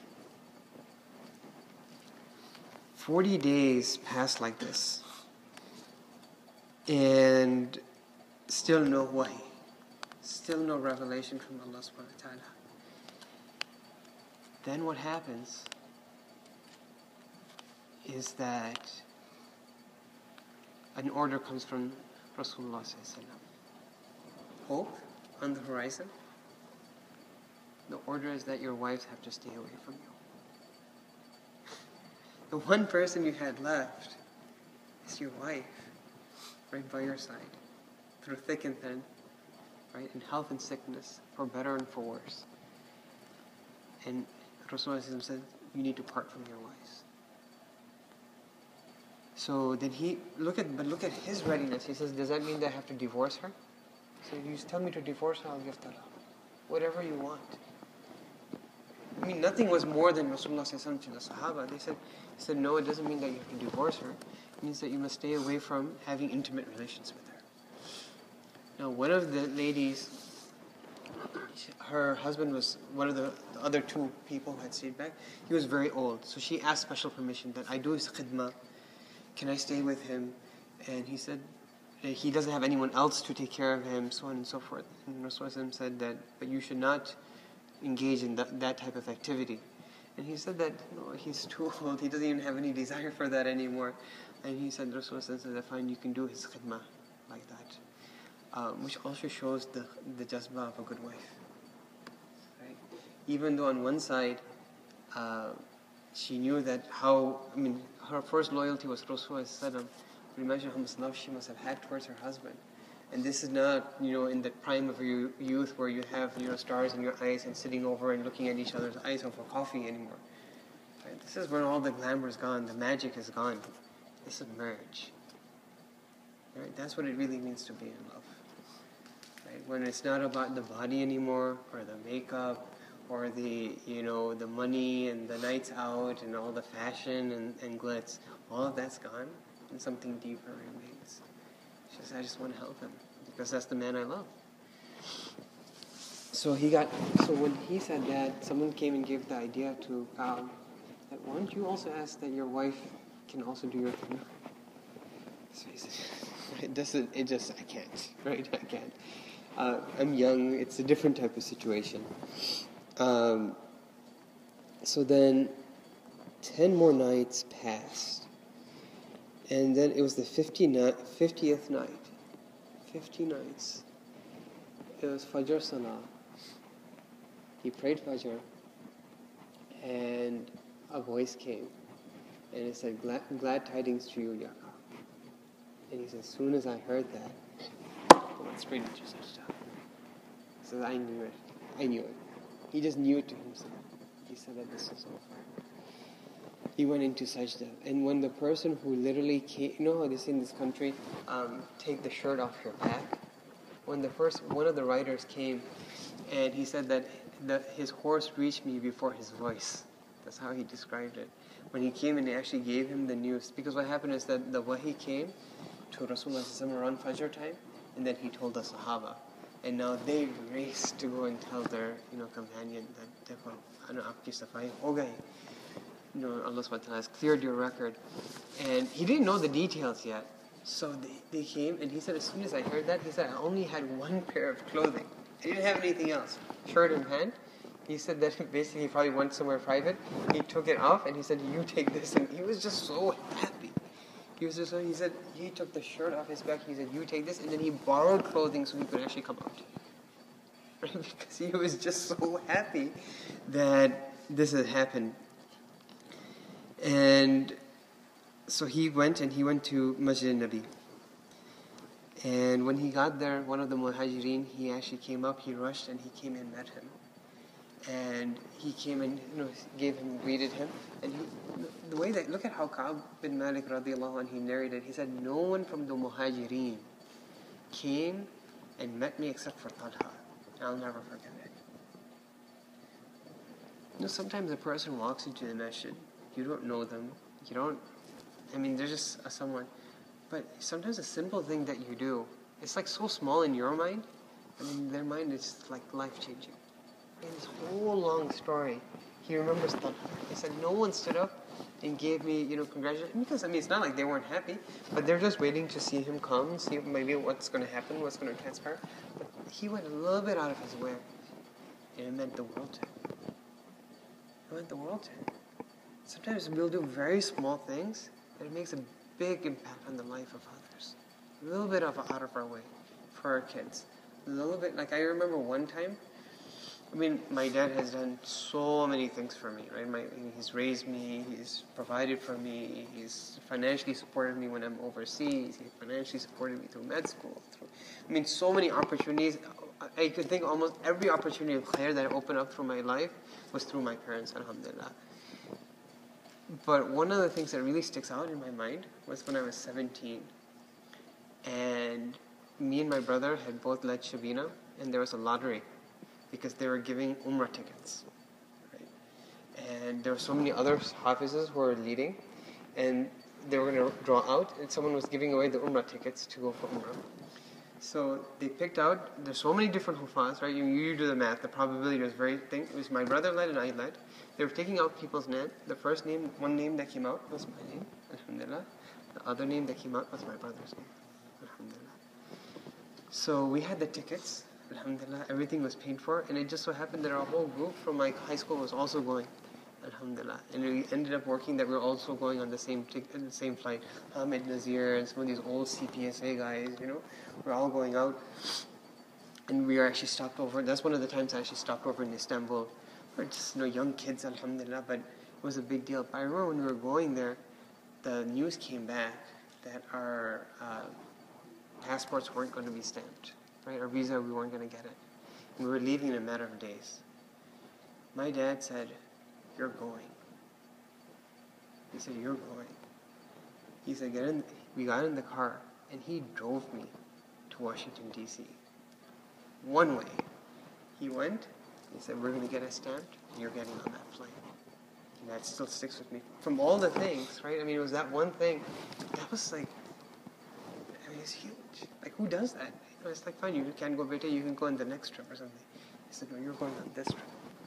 Speaker 1: Forty days passed like this. And still no wahy. Still no revelation from Allah subhanahu wa ta'ala. Then what happens is that an order comes from Rasulullah sallallahu alaihi wasallam. Hope on the horizon. The order is that your wives have to stay away from you. The one person you had left is your wife, right by your side, through thick and thin, right, in health and sickness, for better and for worse. And Rasulullah said, you need to part from your wives. So then he, look at, but look at his readiness. He says, does that mean that I have to divorce her? So you tell me to divorce her, I'll give talaq. Whatever you want. I mean, nothing was more than Rasulullah to the Sahaba. They said, he said, no, it doesn't mean that you have to divorce her. It means that you must stay away from having intimate relations with her. Now, one of the ladies, her husband was one of the, the other two people who had stayed back. He was very old, so she asked special permission that I do his khidmah. Can I stay with him? And he said that he doesn't have anyone else to take care of him, so on and so forth. And Rasulullah said that, but you should not engage in that, that type of activity. And he said that no, he's too old, he doesn't even have any desire for that anymore. And he said, Rasulullah said that fine, you can do his khidmah like that. Um, which also shows the, the jazba of a good wife. Right? Even though on one side, uh, she knew that how, I mean, her first loyalty was Rasulullah. Imagine how much love she must have had towards her husband. And this is not, you know, in the prime of your youth where you have, you know, stars in your eyes and sitting over and looking at each other's eyes over coffee anymore. Right? This is when all the glamour is gone, the magic is gone. This is marriage. Right? That's what it really means to be in love. Right? When it's not about the body anymore, or the makeup, or the, you know, the money and the nights out and all the fashion and, and glitz. All of that's gone, and something deeper remains. She says, I just want to help him because that's the man I love. So he got. So when he said that, someone came and gave the idea to Ka'b that why don't you also ask that your wife can also do your thing? So he said, it doesn't. It just I can't. Right? I can't. Uh, I'm young. It's a different type of situation. Um, so then, ten more nights passed. And then it was the fiftieth night. fifty nights. It was Fajr Salah. He prayed Fajr. And a voice came. And it said, glad, glad tidings to you, Yaqub. And he said, as soon as I heard that, I went straight into Sajda. He said, I knew it. I knew it. He just knew it to himself. He said that this is over. He went into sajda. And when the person who literally came, you know how they say in this country, um, take the shirt off your back? When the first, one of the writers came and he said that the, his horse reached me before his voice. That's how he described it. When he came and they actually gave him the news. Because what happened is that the wahi came to Rasulullah around Fajr time, and then he told the Sahaba. And now they race to go and tell their, you know, companion that, देखो, अना आपकी सफाई हो गई. You know, Allah subhanahu wa ta'ala has cleared your record. And he didn't know the details yet. So they, they came, and he said, as soon as I heard that, he said, I only had one pair of clothing. I didn't have anything else. Shirt in hand. He said that basically he probably went somewhere private. He took it off, and he said, you take this. And he was just so happy. He was just so, he said, he took the shirt off his back, he said, you take this, and then he borrowed clothing so he could actually come out. Right? Because he was just so happy that this had happened. And so he went and he went to Masjid Nabi. And when he got there, one of the muhajirin, he actually came up, he rushed and he came and met him. And he came and, you know, gave him, greeted him. And he, the way that, look at how Ka'b bin Malik radiallahu anhu, he narrated, he said, no one from the muhajirin came and met me except for Talha. I'll never forget it. You know, sometimes a person walks into the masjid, you don't know them, you don't, I mean, they're just a someone. But sometimes a simple thing that you do, it's like so small in your mind, and in their mind it's like life-changing. In this whole long story, he remembers Talha. He said, no one stood up and gave me, you know, congratulations. Because, I mean, it's not like they weren't happy, but they're just waiting to see him come, see maybe what's going to happen, what's going to transpire. But he went a little bit out of his way, and it meant the world to him. It meant the world to him. Sometimes we'll do very small things, and it makes a big impact on the life of others. A little bit of out of our way for our kids. A little bit, like I remember one time, I mean, my dad has done so many things for me, right? My, he's raised me, he's provided for me, he's financially supported me when I'm overseas, he financially supported me through med school. Through, I mean, so many opportunities. I could think almost every opportunity of khair that opened up through my life was through my parents, alhamdulillah. But one of the things that really sticks out in my mind was when I was seventeen, and me and my brother had both led Shabina, and there was a lottery, because they were giving Umrah tickets, right? And there were so many other hafizes who were leading, and they were going to draw out, and someone was giving away the Umrah tickets to go for Umrah. So they picked out, there's so many different hufaz, right? You, you do the math, the probability was very thing. It was my brother led and I led. They were taking out people's name. The first name, one name that came out was my name, alhamdulillah. The other name that came out was my brother's name, alhamdulillah. So we had the tickets, alhamdulillah, everything was paid for, and it just so happened that our whole group from my high school was also going, alhamdulillah. And we ended up working that we were also going on the same tic- the same flight. Hamid Nazir and some of these old C P S A guys, you know, we're all going out. And we were actually stopped over, that's one of the times I actually stopped over in Istanbul. We're just, you know, young kids, alhamdulillah, but it was a big deal. But I remember when we were going there, the news came back that our uh, passports weren't going to be stamped. Right, our visa, we weren't going to get it. And we were leaving in a matter of days. My dad said, you're going. He said, you're going. He said, get in. We got in the car, and he drove me to Washington, D C One way. He went, he said, we're going to get it stamped, and you're getting on that plane. And that still sticks with me. From all the things, right? I mean, it was that one thing. That was like, I mean, it's huge. Like, who does that? You know, it's like, fine, you can't go, beta, you can go on the next trip or something. He said, no, you're going on this trip.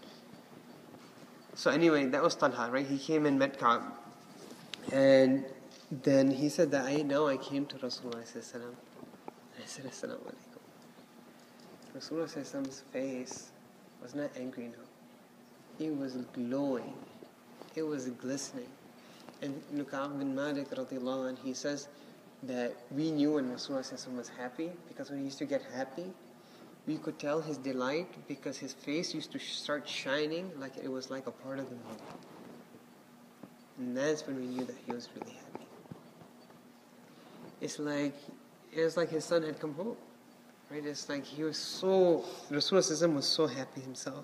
Speaker 1: So anyway, that was Talha, right? He came and met Ka'b. And then he said that I now I came to Rasulullah sallallahu alaihi wasallam. And I said, Assalamu alaikum. Rasulullah sallallahu alaihi wasallam's face was not angry now. It was glowing. It was glistening. And Ka'b bin Malik radiallahu anh, he says that we knew when Rasulullah sallallahu alaihi wasallam was happy, because when he used to get happy, we could tell his delight because his face used to start shining like it was like a part of the moon. And that's when we knew that he was really happy. It's like, it was like his son had come home. Right? It's like he was so, Rasulullah was so happy himself.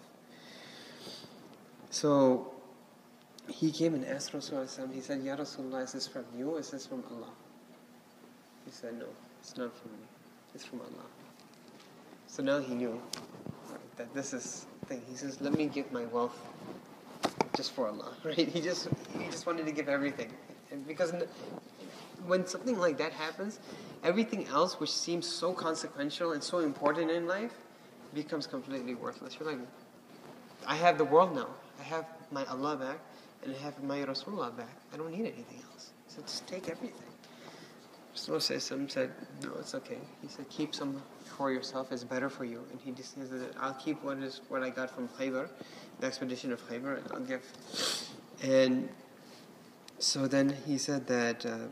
Speaker 1: So, he came and asked Rasulullah, he said, Ya Rasulullah, is this from you or is this from Allah? He said, no, it's not from me. It's from Allah. So now he knew, right, that this is the thing. He says, let me give my wealth just for Allah. Right? He just he just wanted to give everything. And because when something like that happens, everything else which seems so consequential and so important in life becomes completely worthless. You're like, I have the world now. I have my Allah back, and I have my Rasulullah back. I don't need anything else. He said, just take everything. Rasulullah says, some said, no, it's okay. He said, keep some for yourself. It's better for you. And he just says that I'll keep what is what I got from Khaybar, the expedition of Khaybar, and I'll give. And so then he said that uh,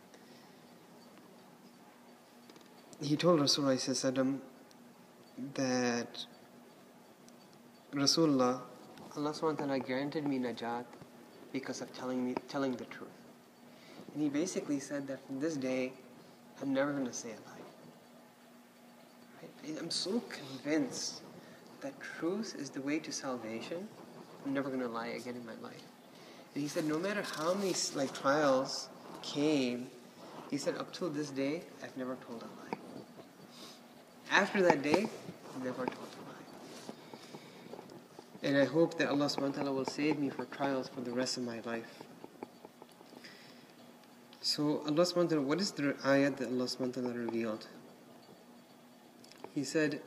Speaker 1: he told Rasulullah, he says, Adam, that Rasulullah, Allah subhanahu wa ta'ala granted me najat because of telling me telling the truth. And he basically said that from this day, I'm never going to say a lie. Right? I'm so convinced that truth is the way to salvation. I'm never going to lie again in my life. And he said, no matter how many like trials came, he said, up till this day, I've never told a lie. After that day, I've never told a lie. And I hope that Allah subhanahu wa ta'ala will save me for trials for the rest of my life. So Allah subhanahu wa ta'ala, what is the ayat that Allah subhanahu wa ta'ala revealed? He said,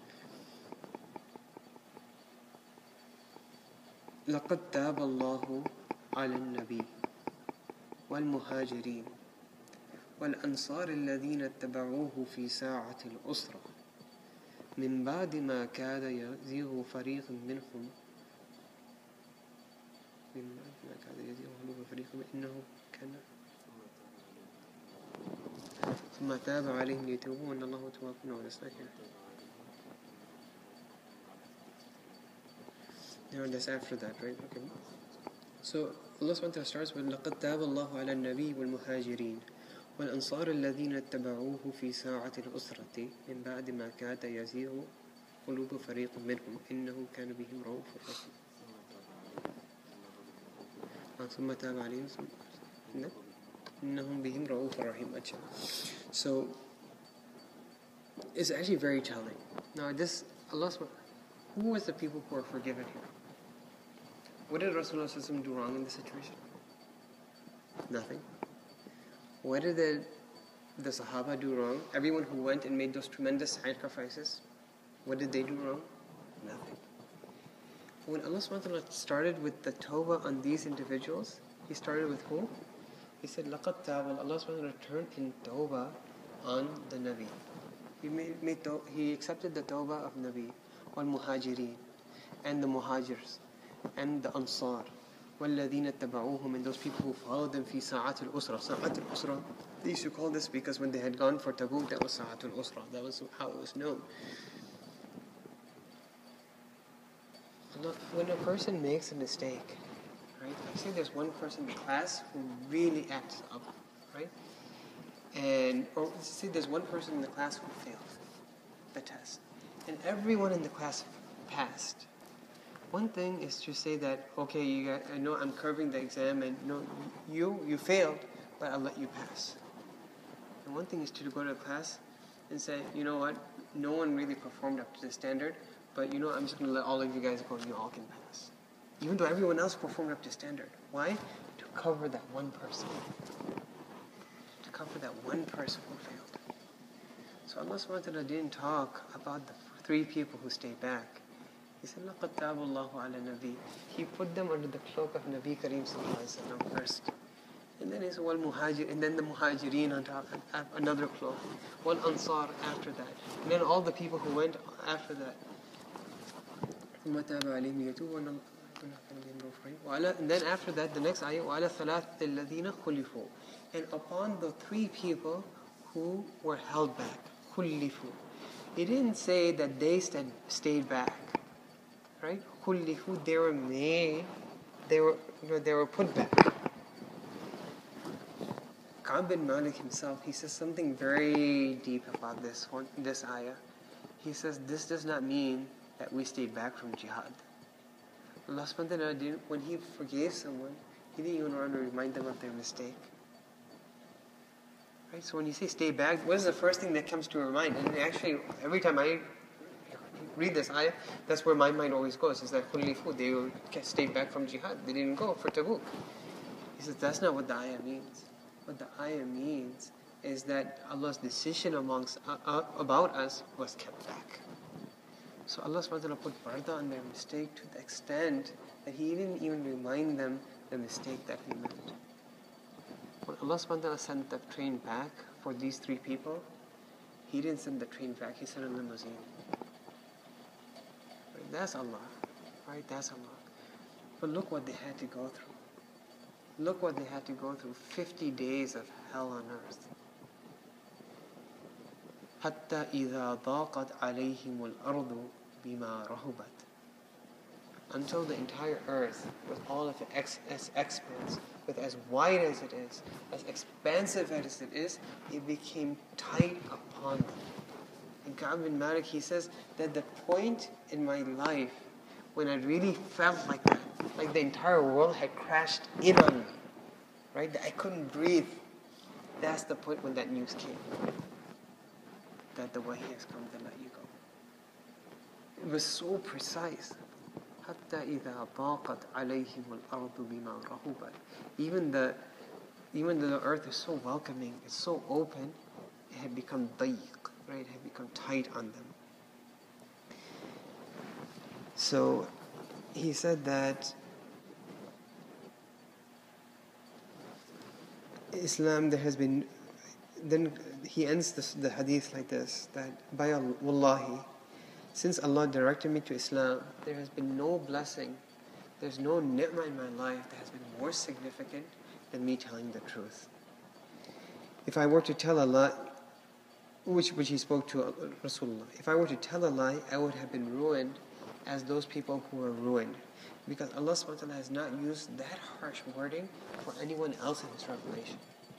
Speaker 1: لَقَدْ تَابَ اللَّهُ عَلَى النَّبِيِّ وَالْمُهَاجِرِينَ وَالْأَنصَارِ الَّذِينَ اتَّبَعُوهُ فِي سَاعَةِ الْعُسْرَةِ مِنْ بَعْدِ مَا كَادَ يَزِيغُ فَرِيقٌ مِّنْهُمْ مِنْ بَعْدِ مَا كَادَ يَزِيغُ فَرِيقٌ إِنَّهُ كَانَ ثم تاب عليهم ليتوبوا وأن الله تواب رحيم. No, that's after that, right? Okay. So Allah subhanahu wa ta'ala starts with لقد تاب الله على النبي والمهاجرين والأنصار الذين اتبعوه في ساعة العسرة من بعد ما كاد يزيغ قلوب فريق منهم إنه كان بهم رؤوف رحيم. ثم تاب عليهم إنهم بهم رؤوف رحيم. So it's actually very telling. Now this Allah subhanahu, who was the people who are forgiven here? What did Rasulullah do wrong in this situation? Nothing. What did the, the Sahaba do wrong? Everyone who went and made those tremendous sacrifices, what did they do wrong? Nothing. When Allah subhanahu wa ta'ala started with the tawbah on these individuals, He started with who? He said, لَقَدْ تَابَ. Allah subhanahu wa ta'ala turned in tawbah on the Nabi. He made, made taw- He accepted the tawbah of Nabi, wal muhajirin, and the muhajirs, and the ansar, وَالَّذِينَ اتَّبَعُوهُمْ, and those people who followed them fi sa'at al-usra. Sa'at al-usra, they used to call this because when they had gone for Tabuk, that was sa'at al-usra. That was how it was known. When a person makes a mistake, right? Like say there's one person in class who really acts up, right? And or say there's one person in the class who failed the test, and everyone in the class passed. One thing is to say that, okay, you got, I know I'm curving the exam, and no, you you failed, but I'll let you pass. And one thing is to go to the class and say, you know what, no one really performed up to the standard, but you know, I'm just going to let all of you guys go, and you all can pass. Even though everyone else performed up to standard. Why? To cover that one person. To cover that one person who failed. So Allah subhanahu wa ta'ala didn't talk about the three people who stayed back. He said, لَقَدْ تَابَ اللَّهُ عَلَى النَّبِيِّ. He put them under the cloak of Nabi Kareem sallallahu alayhi wa sallam first. And then he said, wal muhajir, and then the muhajirin on top, another cloak. Wal ansar after that. And then all the people who went after that. ثم تاب عليهم ليتوبوا. And then after that, the next ayah, وَعَلَى الثَّلَاثِ الَّذِينَ خُلِفُوا. And upon the three people who were held back, خُلِفُوا. He didn't say that they st- stayed back, right? خُلِفُوا, they were made, they were, you know, they were put back. Ka'b bin Malik himself, he says something very deep about this one, this ayah. He says, this does not mean that we stayed back from jihad. Allah subhanahu wa ta'ala didn't, when He forgave someone, He didn't even want to remind them of their mistake. Right? So when you say stay back, what is the first thing that comes to your mind? And actually, every time I read this ayah, that's where my mind always goes. It's that Khulifu, they stayed back from jihad. They didn't go for Tabuk. He says, that's not what the ayah means. What the ayah means is that Allah's decision amongst uh, uh, about us was kept back. So Allah subhanahu wa ta'ala put parda on their mistake to the extent that He didn't even remind them the mistake that we made. When Allah subhanahu wa ta'ala sent the train back for these three people, He didn't send the train back, He sent a limousine. Right? That's Allah. Right? That's Allah. But look what they had to go through. Look what they had to go through. fifty days of hell on earth. حَتَّى إِذَا ضَاقَتْ عَلَيْهِمُ الْأَرْضُ بِمَا رَهُبَتْ. Until the entire earth, with all of its ex- expanse, with as wide as it is, as expansive as it is, it became tight upon them. And Ka'b bin Malik, he says that the point in my life when I really felt like that, like the entire world had crashed in on me, right? That I couldn't breathe. That's the point when that news came, that the wahi has come to let you go. It was so precise. حَتَّى إِذَا ضَاقَتْ عَلَيْهِمُ الْأَرْضُ بِمَا رَهُبَتْ. Even the, even though the earth is so welcoming, it's so open, it had become dayiq, right? It had become tight on them. So he said that Islam, there has been, then he ends this, the hadith like this, that by Allah, wallahi, since Allah directed me to Islam, there has been no blessing, there's no ni'mah in my life that has been more significant than me telling the truth. If I were to tell a lie, which, which he spoke to Rasulullah, if I were to tell a lie, I would have been ruined as those people who were ruined. Because Allah subhanahu wa ta'ala has not used that harsh wording for anyone else in His revelation.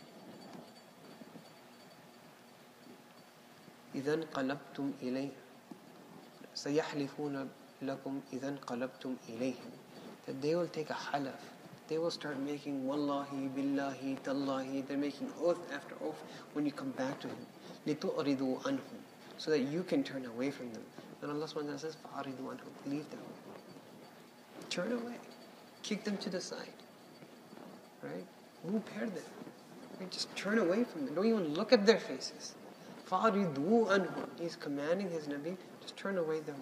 Speaker 1: إِذَا انْقَلَبْتُمْ إِلَيْهِ سَيَحْلِفُونَ لَكُمْ إِذَا انْقَلَبْتُمْ إِلَيْهِمْ. That they will take a halaf. They will start making wallahi, billahi, tallahi. They're making oath after oath when you come back to Him. لِتُؤْرِضُوا عَنْهُمْ. So that you can turn away from them. And Allah subhanahu wa ta'ala says, فَأَعْرِضُوا عَنْهُمْ. Leave them. Turn away. Kick them to the side. Right? Move pair them. Right? Just turn away from them. Don't even look at their faces. فَأَعْرِضُوا عَنْهُمْ. He's commanding His Nabi, just turn away them.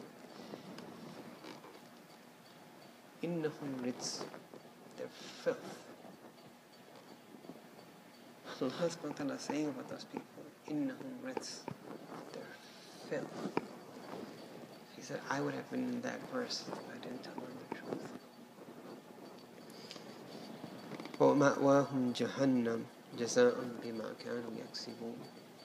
Speaker 1: إِنَّهُمْ رِجْسٌ. They're filth. Allah subhanahu wa ta'ala is saying about those people, إِنَّهُمْ رِجْسٌ. They're filth. He said, I would have been in that verse if I didn't tell them the truth. وَمَأْوَاهُمْ جَهَنَّمْ جَزَاءً بِمَا كَانُوا يَكْسِبُونَ.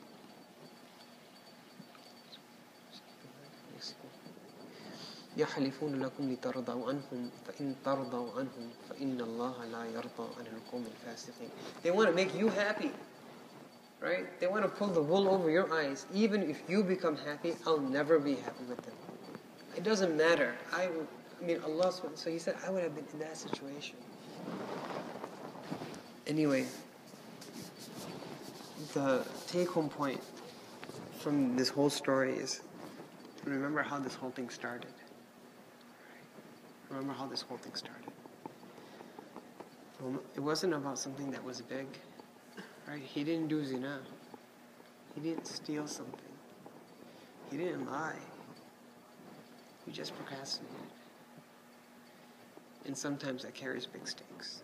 Speaker 1: يَحْلِفُونَ لَكُمْ لِتَرْضَوْا عَنْهُمْ فَإِنْ تَرْضَوْا عَنْهُمْ فَإِنَّ اللَّهَ لَا يَرْضَى عَنِ الْقَوْمِ الْفَاسِقِينَ. They want to make you happy. Right? They want to pull the wool over your eyes. Even if you become happy, I'll never be happy with them. It doesn't matter. I would, I mean, Allah, so He said, I would have been in that situation. Anyway, the take-home point from this whole story is, remember how this whole thing started. Remember how this whole thing started. It wasn't about something that was big. Right? He didn't do zina. He didn't steal something. He didn't lie. He just procrastinated. And sometimes that carries big stakes.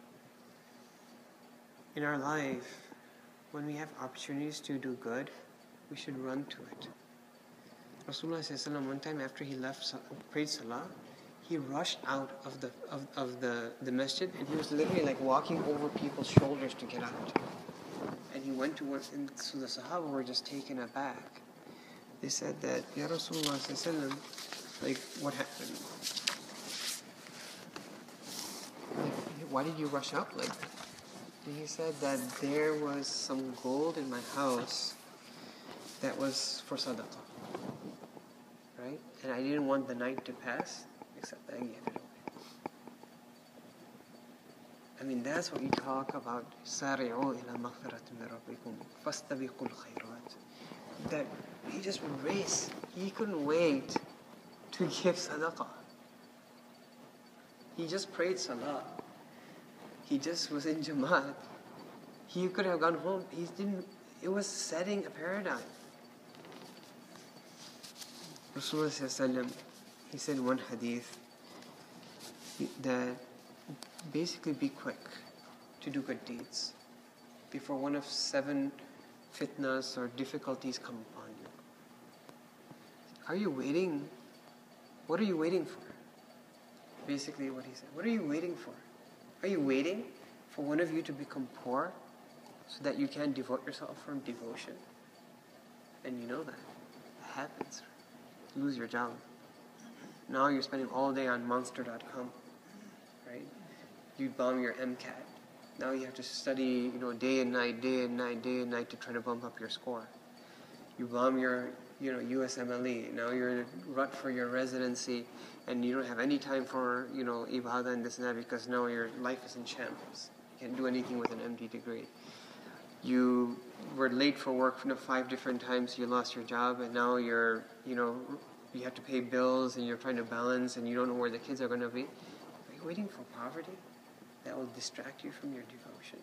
Speaker 1: In our life, when we have opportunities to do good, we should run to it. Rasulullah one time after he left, prayed salah, he rushed out of the of, of the, the masjid, and he was literally like walking over people's shoulders to get out. And he went to work, and so the Sahaba were just taken aback. They said that, Ya Rasulullah, like, what happened? Like, why did you rush out like that? And he said that there was some gold in my house that was for sadaqah. Right? And I didn't want the night to pass, except that I gave it away. I mean, that's what you talk about. سَارِعُوا إِلَى مَغْفِرَةٍ مِّن رَبِّكُمْ فَاسْتَبِقُوا الْخَيْرَاتِ. That he just would race. He couldn't wait to give sadaqah. He just prayed salah. He just was in Jamaat. He could have gone home. He didn't. It was setting a paradigm. Rasulullah, he said in one hadith that basically be quick to do good deeds before one of seven fitnas or difficulties come upon you. Are you waiting? What are you waiting for? Basically what he said. What are you waiting for? Are you waiting for one of you to become poor so that you can devote yourself from devotion? And you know that. That happens. You lose your job. Now you're spending all day on monster dot com, right? You bomb your MCAT. Now you have to study, you know, day and night, day and night, day and night to try to bump up your score. You bomb your, you know, U S M L E. Now you're in a rut for your residency, and you don't have any time for, you know, ibadah and this and that because now your life is in shambles. You can't do anything with an M D degree. You were late for work, you know, five different times. You lost your job, and now you're, you know, you have to pay bills, and you're trying to balance, and you don't know where the kids are going to be. Are you waiting for poverty that will distract you from your devotion?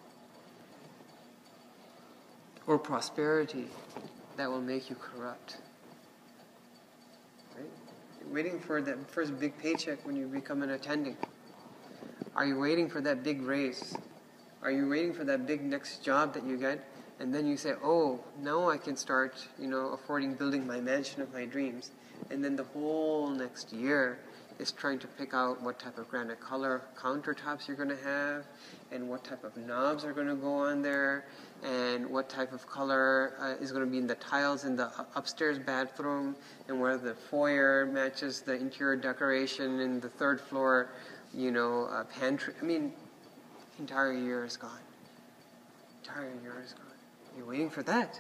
Speaker 1: Or prosperity that will make you corrupt? Right? You're waiting for that first big paycheck when you become an attending. Are you waiting for that big raise? Are you waiting for that big next job that you get? And then you say, oh, now I can start, you know, affording building my mansion of my dreams. And then the whole next year is trying to pick out what type of granite color countertops you're going to have, and what type of knobs are going to go on there, and what type of color uh, is going to be in the tiles in the upstairs bathroom, and whether the foyer matches the interior decoration in the third floor, you know, uh, pantry. I mean, the entire year is gone. The entire year is gone. You're waiting for that.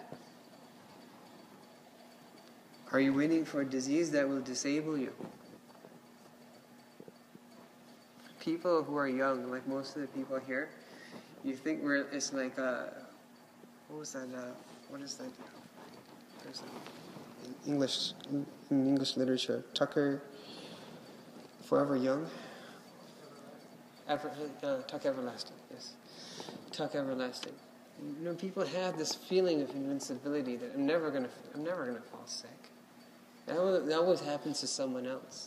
Speaker 1: Are you waiting for a disease that will disable you? People who are young, like most of the people here, you think we're, it's like, uh, what was that, uh, what is that? There's a, in English, in English literature, Tucker, Forever Young? Ever, uh, Tuck Everlasting, yes. Tuck Everlasting. You know, people have this feeling of invincibility that I'm never gonna, I'm never gonna fall sick. That always, that always happens to someone else.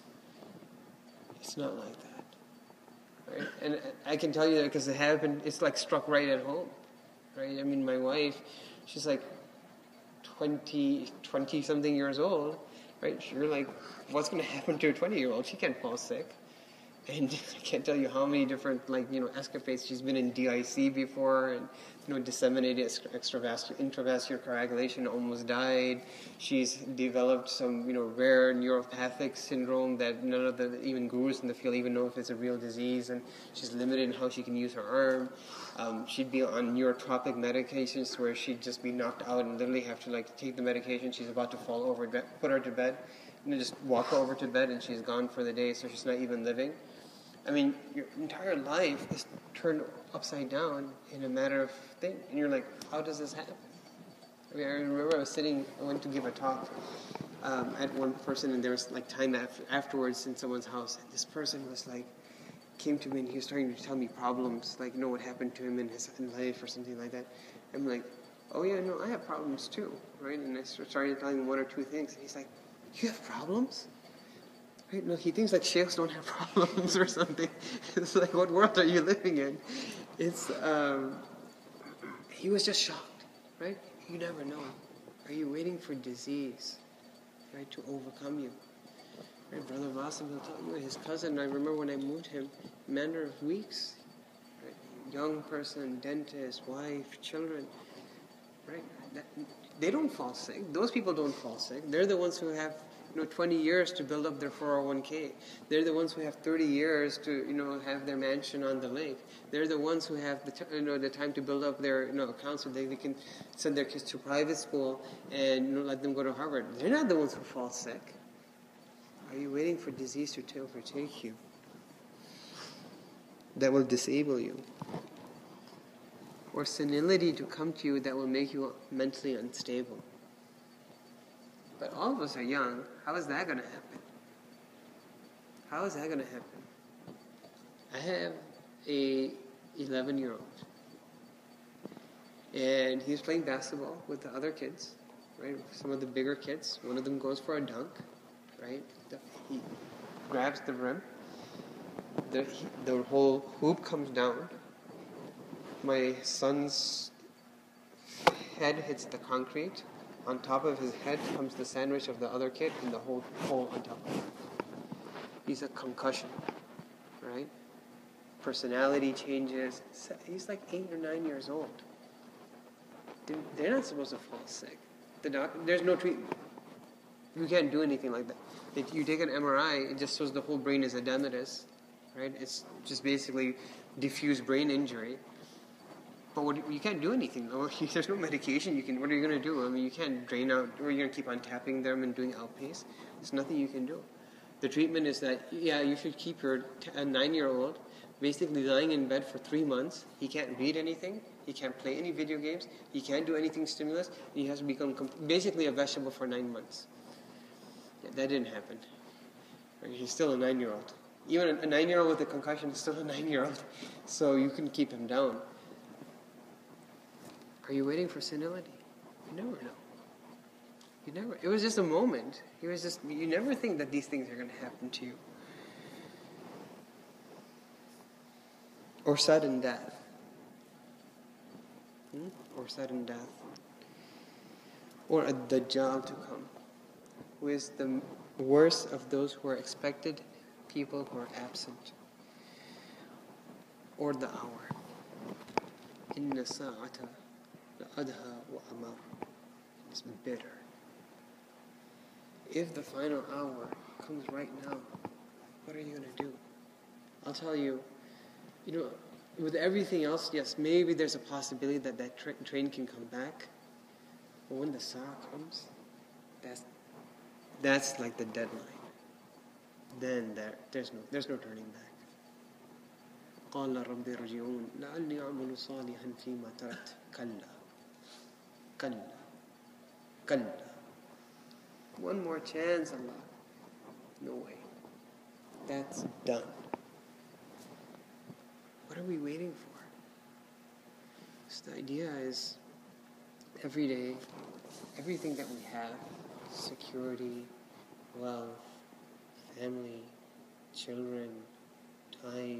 Speaker 1: It's not like that, right? And I can tell you that because it happened. It's like struck right at home, right? I mean, my wife, she's like twenty, twenty something years old, right? You're like, what's gonna happen to a twenty year old? She can't fall sick. And I can't tell you how many different, like, you know, escapades. She's been in D I C before, and, you know, disseminated extravascular, intravascular coagulation, almost died. She's developed some, you know, rare neuropathic syndrome that none of the even gurus in the field even know if it's a real disease, and she's limited in how she can use her arm. Um, she'd be on neurotropic medications where she'd just be knocked out and literally have to, like, take the medication. She's about to fall over, put her to bed, and then just walk over to bed, and she's gone for the day, so she's not even living. I mean, your entire life is turned upside down in a matter of thing. And you're like, how does this happen? I mean, I remember I was sitting, I went to give a talk um, at one person, and there was like time af- afterwards in someone's house. And this person was like, came to me and he was starting to tell me problems, like, you know, what happened to him in his in life or something like that. I'm like, oh yeah, no, I have problems too, right? And I started telling him one or two things. And he's like, you have problems? Right? No, he thinks like sheikhs don't have problems or something. It's like, what world are you living in? It's, um, he was just shocked, right? You never know. Are you waiting for disease, right, to overcome you? Right? Brother Vasim will tell you, his cousin, I remember when I moved him, a matter of weeks, right? Young person, dentist, wife, children, right? That, they don't fall sick. Those people don't fall sick. They're the ones who have, you know, twenty years to build up their four oh one k. They're the ones who have thirty years to, you know, have their mansion on the lake. They're the ones who have the, t- you know, the time to build up their, you know, accounts so they, they can send their kids to private school and, you know, let them go to Harvard. They're not the ones who fall sick. Are you waiting for disease to overtake you that will disable you? Or senility to come to you that will make you mentally unstable? But all of us are young. How is that going to happen? How is that going to happen? I have a eleven-year-old. And he was playing basketball with the other kids, right? Some of the bigger kids. One of them goes for a dunk, right? The, he grabs the rim. The, he, the whole hoop comes down. My son's head hits the concrete. On top of his head comes the sandwich of the other kid and the whole hole on top of it. He's a concussion, right? Personality changes. He's like eight or nine years old. They're not supposed to fall sick. The doc, there's no treatment. You can't do anything like that. If you take an M R I, it just shows the whole brain is edematous, right? It's just basically diffuse brain injury. But what, you can't do anything. There's no medication you can. What are you going to do? I mean, you can't drain out, or you're going to keep on tapping them and doing outpace. There's nothing you can do. The treatment is that, yeah, you should keep your t- a nine-year-old basically lying in bed for three months. He can't read anything. He can't play any video games. He can't do anything stimulus. He has to become comp- basically a vegetable for nine months. Yeah, that didn't happen. He's still a nine-year-old. Even a nine-year-old with a concussion is still a nine-year-old. So you can keep him down. Are you waiting for senility? You never know. You never. It was just a moment. It was just. You never think that these things are going to happen to you. Or sudden death. Hmm? Or sudden death. Or a Dajjal to come, who is the worst of those who are expected, people who are absent. Or the hour. Inna sa'ata la'adha wa amar. It's bitter. If the final hour comes right now, what are you going to do? I'll tell you, you know, with everything else, yes, maybe there's a possibility that that tra- train can come back. But when the Sa'a comes, that's that's like the deadline. Then there, there's no there's no turning back. قال رب ارجعون لعلي أعمل صالحا فيما تركت كلا كلا كلا. One more chance, Allah. No way. That's done. What are we waiting for? So the idea is every day, everything that we have, security, wealth, family, children, time,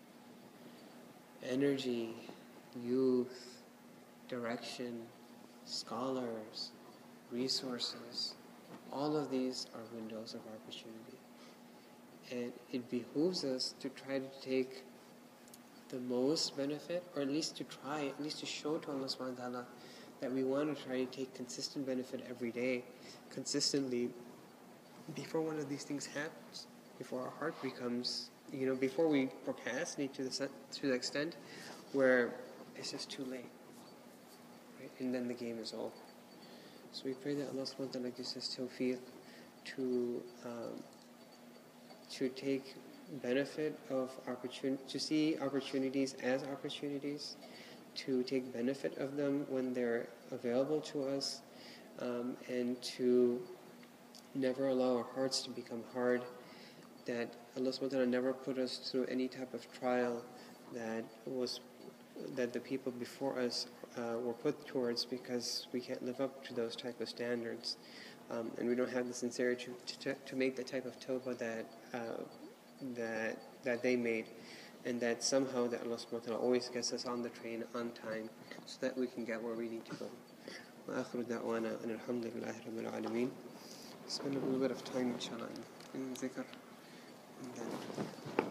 Speaker 1: energy, youth, direction, scholars, resources, all of these are windows of opportunity. And it behooves us to try to take the most benefit, or at least to try, at least to show to Allah subhanahu wa ta'ala that we want to try to take consistent benefit every day, consistently, before one of these things happens, before our heart becomes, you know, before we procrastinate to the, to the extent where it's just too late, right? And then the game is over. So we pray that Allah subhanahu wa ta'ala gives us tawfiq to, um, to take benefit of opportunity, to see opportunities as opportunities, to take benefit of them when they're available to us, um, and to never allow our hearts to become hard, that Allah subhanahu wa ta'ala never put us through any type of trial that was that the people before us uh, were put towards because we can't live up to those type of standards, um, and we don't have the sincerity to, to, to make the type of tawbah that uh, that that they made, and that somehow that Allah subhanahu wa ta'ala always gets us on the train on time so that we can get where we need to go. وآخر دعوانا أن الحمد لله رب العالمين. Spend a little bit of time inshallah in zikr, and then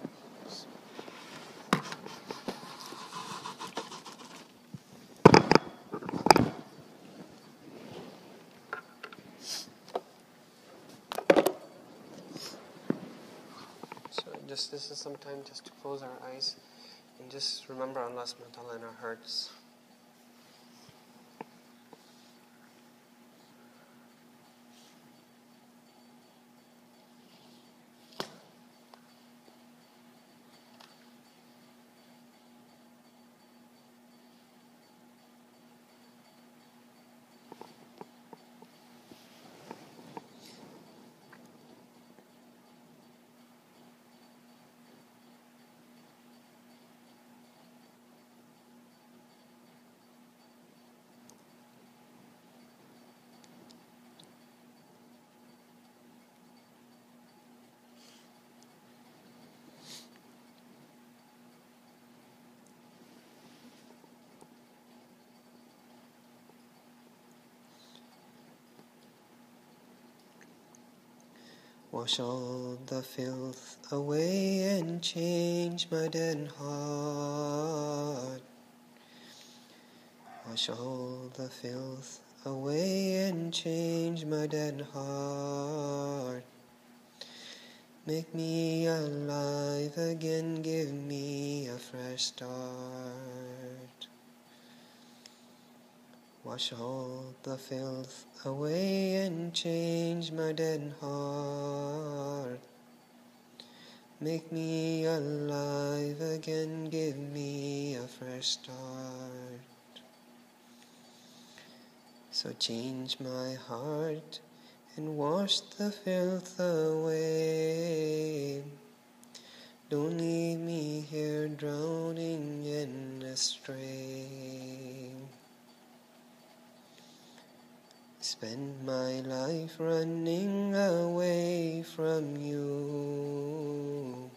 Speaker 1: just this is some time just to close our eyes and just remember Allah subhanahu wa ta'ala in our hearts. Wash all the filth away and change my dead heart. Wash all the filth away and change my dead heart. Make me alive again, give me a fresh start. Wash all the filth away and change my dead heart. Make me alive again, give me a fresh start. So change my heart and wash the filth away. Don't leave me here drowning and astray. Spend my life running away from you.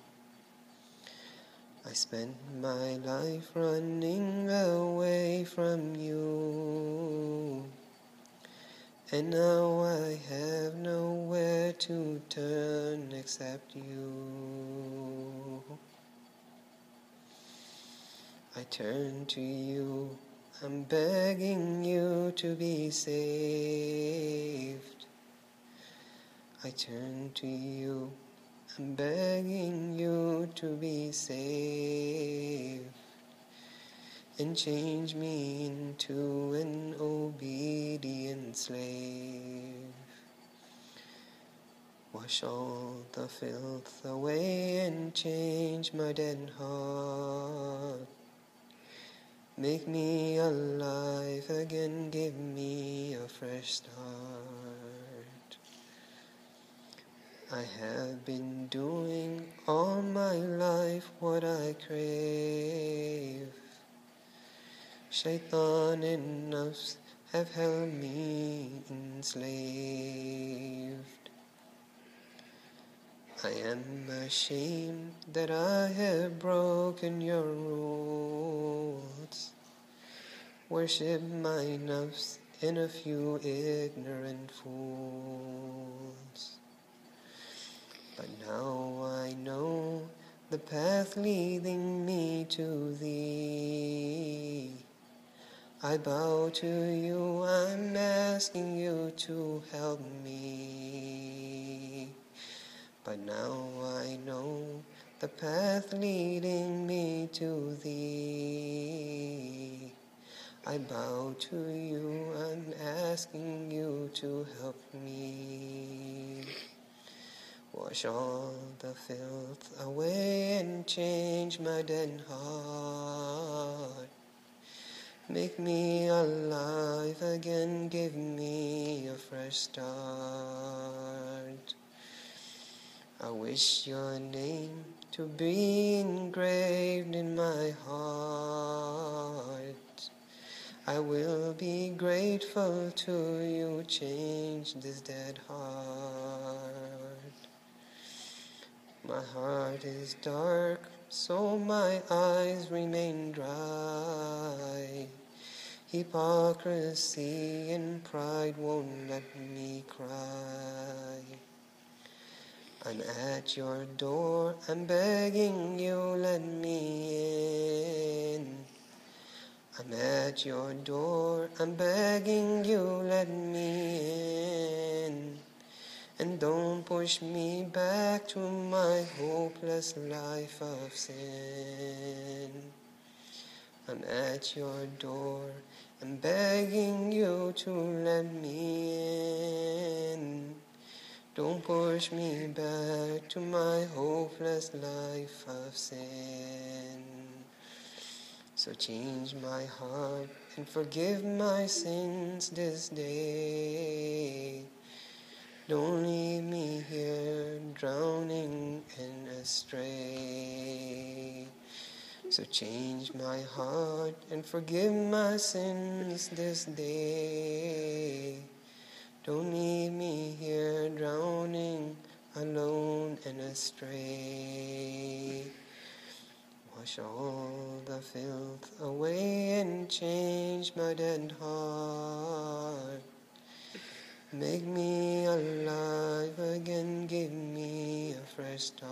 Speaker 1: I spent my life running away from you. And now I have nowhere to turn except you. I turn to you, I'm begging you to be saved. I turn to you, I'm begging you to be saved. And change me into an obedient slave. Wash all the filth away and change my dead heart. Make me alive again, give me a fresh start. I have been doing all my life what I crave. Shaitan and nafs have held me enslaved. I am ashamed that I have broken your rules. Worship my nafs and a few ignorant fools. But now I know the path leading me to thee. I bow to you, I'm asking you to help me. But now I know the path leading me to thee. I bow to you, I'm asking you to help me. Wash all the filth away and change my dead heart. Make me alive again, give me a fresh start. I wish your name to be engraved in my heart. I will be grateful to you, change this dead heart. My heart is dark, so my eyes remain dry. Hypocrisy and pride won't let me cry. I'm at your door, I'm begging you, let me in. I'm at your door, I'm begging you, let me in. And don't push me back to my hopeless life of sin. I'm at your door, I'm begging you to let me in. Don't push me back to my hopeless life of sin. So change my heart and forgive my sins this day. Don't leave me here drowning and astray. So change my heart and forgive my sins this day. Don't leave me here drowning, alone and astray. Wash all the filth away and change my dead heart. Make me alive again, give me start.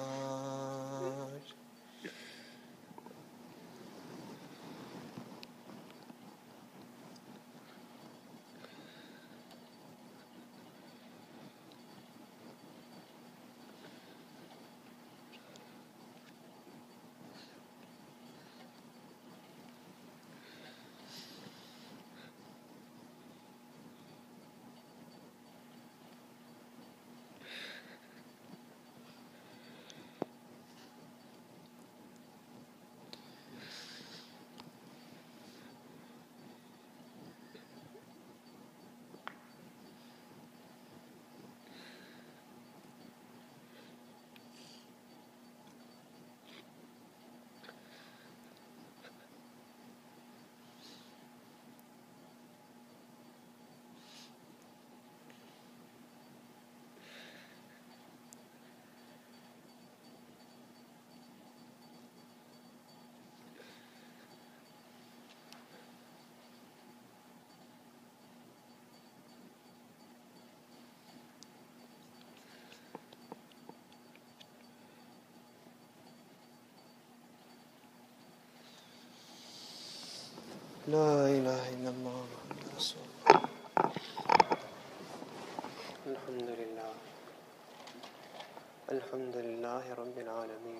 Speaker 1: لا إله إلا الله محمد رسول الله. الحمد لله الحمد لله رب العالمين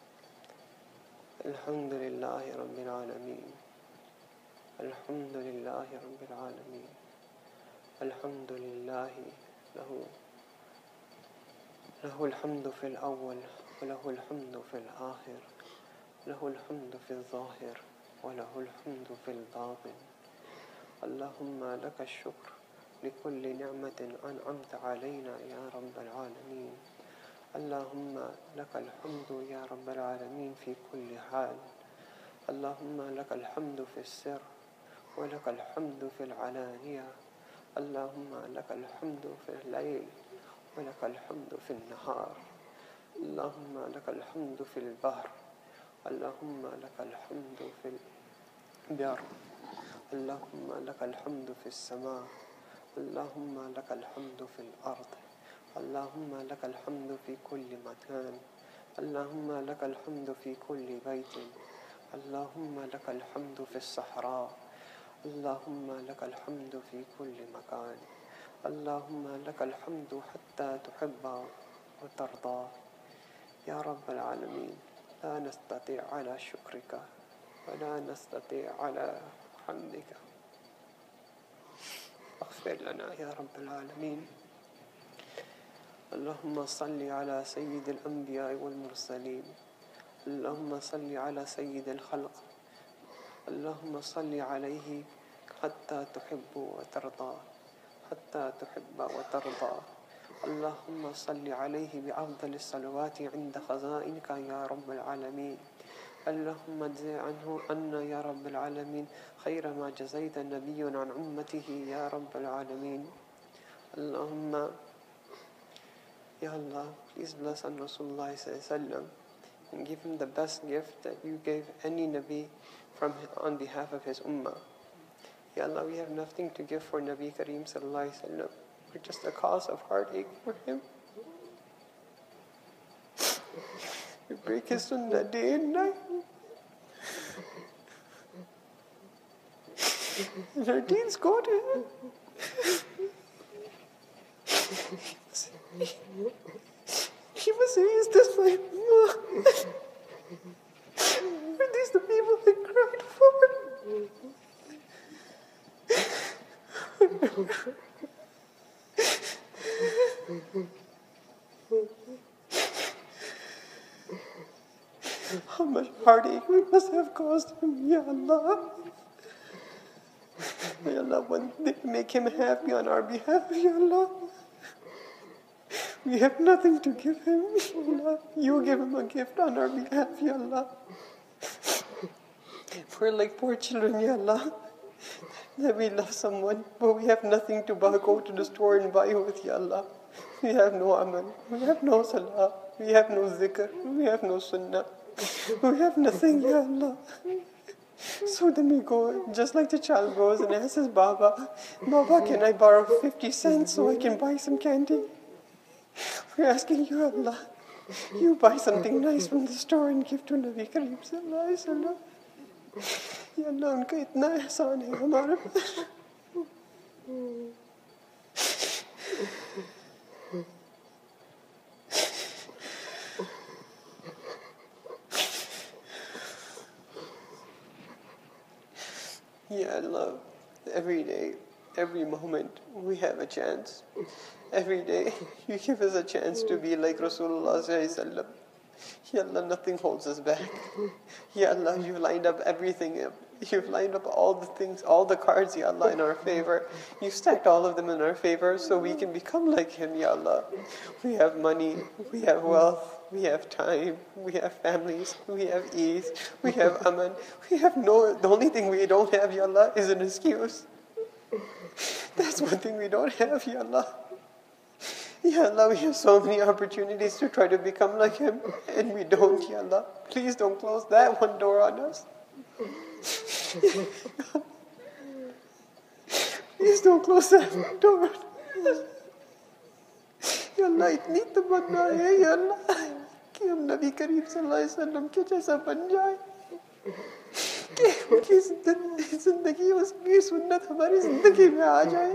Speaker 1: الحمد لله رب العالمين الحمد لله رب العالمين الحمد لله له له الحمد في الأول وله الحمد في الآخر له الحمد في الظاهر وله الحمد في الباطن. اللهم لك الشكر لكل نعمة أنعمت علينا يا رب العالمين. اللهم لك الحمد يا رب العالمين في كل حال. اللهم لك الحمد في السر ولك الحمد في العلانية. اللهم لك الحمد في الليل ولك الحمد في النهار. اللهم لك الحمد في البحر. اللهم لك الحمد في البر. اللهم لك الحمد في السماء. اللهم لك الحمد في الأرض. اللهم لك الحمد في كل مكان. اللهم لك الحمد في كل بيت. اللهم لك الحمد في الصحراء. اللهم لك الحمد في كل مكان. اللهم لك الحمد حتى تحب وترضى. يا رب العالمين، لا نستطيع على شكرك ولا نستطيع على حمدك. اغفر لنا يا رب العالمين. اللهم صل على سيد الأنبياء والمرسلين. اللهم صل على سيد الخلق. اللهم صل عليه حتى تحب وترضى حتى تحب وترضى. اللهم صل عليه بأفضل الصلوات عند خزائنك يا رب العالمين. اللهم اجزي عنه عنا يا رب العالمين خير ما جزيت النبي عن أمته يا رب العالمين. اللهم Ya Allah, please bless on Rasulullah sallallahu alaihi wasallam and give him the best gift that you gave any Nabi from on behalf of his ummah. Ya Allah, we have nothing to give for Nabi Kareem sallallahu alaihi wasallam. We're just a cause of heartache for him. We break his sunnah day and night. And our deeds go to him. He was saying, is this my ummah? Are these the people I cried for? How much heartache we must have caused him, Ya Allah. Ya Allah, one day make him happy on our behalf, Ya Allah. We have nothing to give him, Ya Allah. You give him a gift on our behalf, Ya Allah. We're like poor children, Ya Allah, that we love someone, but we have nothing to buy, go to the store and buy with, Ya Allah. We have no amal, we have no salah, we have no zikr, we have no sunnah, we have nothing, Ya Allah. So then we go, just like the child goes and asks his Baba, Baba, can I borrow fifty cents so I can buy some candy? We're asking you, Allah, You buy something nice from the store and give to Nabi Kareem sallallahu alaihi wasallam. Ya Allah, unka itna ehsan hai hamara. Ya Allah, every day, every moment, we have a chance. Every day, you give us a chance to be like Rasulullah sallallahu alaihi wasallam. Ya Allah, nothing holds us back. Ya Allah, you've lined up everything up. You've lined up all the things, all the cards, Ya Allah, in our favor. You've stacked all of them in our favor so we can become like Him, Ya Allah. We have money, we have wealth, we have time, we have families, we have ease, we have aman. We have no, the only thing we don't have, Ya Allah, is an excuse. That's one thing we don't have, Ya Allah. Ya Allah, we have so many opportunities to try to become like Him, and we don't, Ya Allah. Please don't close that one door on us. Please don't close that door on us. Ya Allah, itni tamanna hai, Ya Allah, कि हम नबी करीम सल्लल्लाहु अलैहि वसल्लम के जैसा बन जाए, कि उनकी जिंदगी, उसकी सुन्नत हमारी जिंदगी में आ जाए.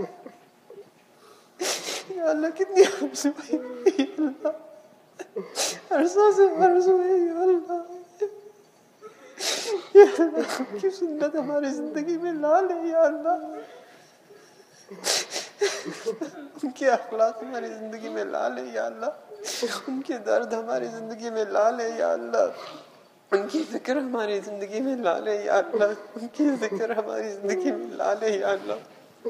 Speaker 1: या अल्लाह, कितनी आरज़ू है या अल्लाह, अरसा से आरज़ू है या अल्लाह. या अल्लाह, उनकी सुन्नत हमारी जिंदगी में ला ले या अल्लाह. उनके अखलाक हमारी जिंदगी में ला ले या अल्लाह. उनके दर्द हमारी जिंदगी में ला ले या अल्लाह. उनकी ज़िक्र हमारी जिंदगी में ला ले या अल्लाह. उनकी ज़िक्र हमारी जिंदगी में ला ले या अल्लाह.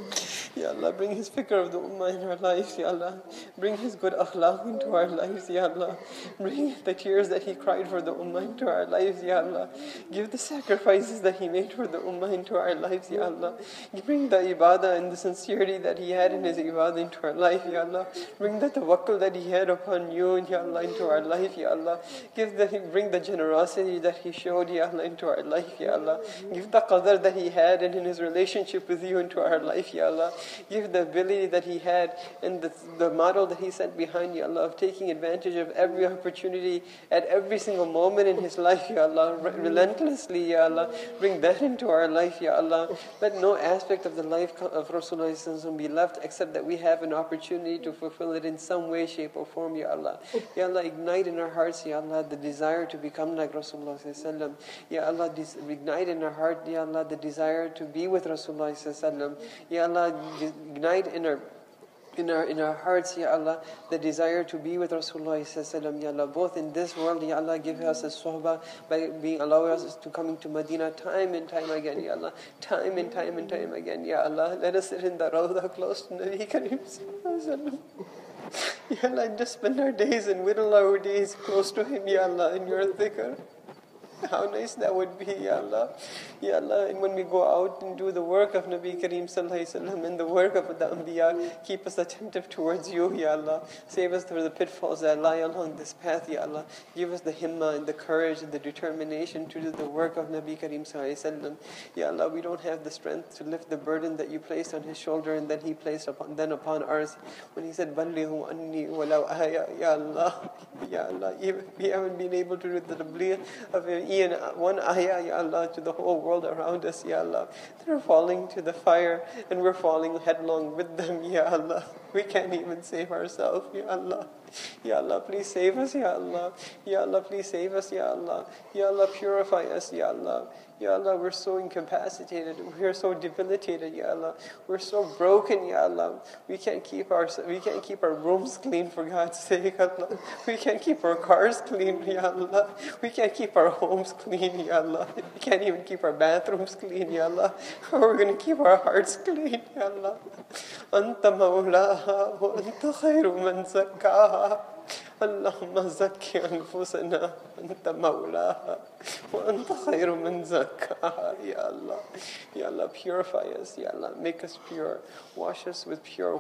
Speaker 1: Ya Allah, bring His fikr of the ummah in our lives, Ya Allah. Bring His good akhlaq into our lives, Ya Allah. Bring the tears that He cried for the ummah into our lives, Ya Allah. Give the sacrifices that He made for the ummah into our lives, Ya Allah. You bring the ibadah and the sincerity that He had in His ibadah into our life, Ya Allah. Bring the tawakkul that He had upon You, Ya Allah, into our life, Ya Allah. Give the, bring the generosity that He showed, Ya Allah, into our life, Ya Allah. Give the qadr that He had and in His relationship with You into our life, Ya Allah. Give the ability that He had and the, the model that He set behind, Ya Allah, of taking advantage of every opportunity at every single moment in His life, Ya Allah, relentlessly, Ya Allah. Bring that into our life, Ya Allah. Let no aspect of the life of Rasulullah be left except that we have an opportunity to fulfill it in some way, shape or form, Ya Allah. Ya Allah, ignite in our hearts, Ya Allah, the desire to become like Rasulullah. Ya Allah, ignite in our heart, Ya Allah, the desire to be with Rasulullah. Ya Allah, ignite in our in our in our hearts, Ya Allah, the desire to be with Rasulullah, Ya Allah, both in this world, Ya Allah. Give us a suhbah by being allowing us to coming to Medina time and time again, Ya Allah, time and time and time again, Ya Allah. Let us sit in the Rawdah close to Nabi Kareem sallallahu. Ya Allah, and just spend our days and whittle our days close to Him, Ya Allah, in Your dhikr. How nice that would be, Ya Allah. Ya Allah, and when we go out and do the work of Nabi Kareem sallallahu alaihi wasallam and the work of the Anbiya, keep us attentive towards You, Ya Allah. Save us from the pitfalls that lie along this path, Ya Allah. Give us the himmah and the courage and the determination to do the work of Nabi Kareem sallallahu alaihi wasallam. Ya Allah, we don't have the strength to lift the burden that You placed on His shoulder and then He placed upon then upon ours. When He said, "Ballighu anni walau aya," Ya Allah, Ya Allah, even we haven't been able to do the tabligh of even one ayah, Ya Allah, to the whole world around us, Ya Allah. They're falling to the fire and we're falling headlong with them, Ya Allah. We can't even save ourselves, Ya Allah. Ya Allah, please save us, Ya Allah. Ya Allah, please save us, Ya Allah. Ya Allah, purify us, Ya Allah. Ya Allah, we're so incapacitated. We're so debilitated, Ya Allah. We're so broken, Ya Allah. We can't keep our we can't keep our rooms clean, for God's sake, Allah. We can't keep our cars clean, Ya Allah. We can't keep our homes clean, Ya Allah. We can't even keep our bathrooms clean, Ya Allah. How are we going to keep our hearts clean, Ya Allah? Anta mawlaha wa anta khayru man zakkaha. اللهم زكي أنفسنا أنت مولاها وأنت خير من زكاها. Ya Allah, Ya Allah, purify us, Ya Allah, make us pure, wash us with pure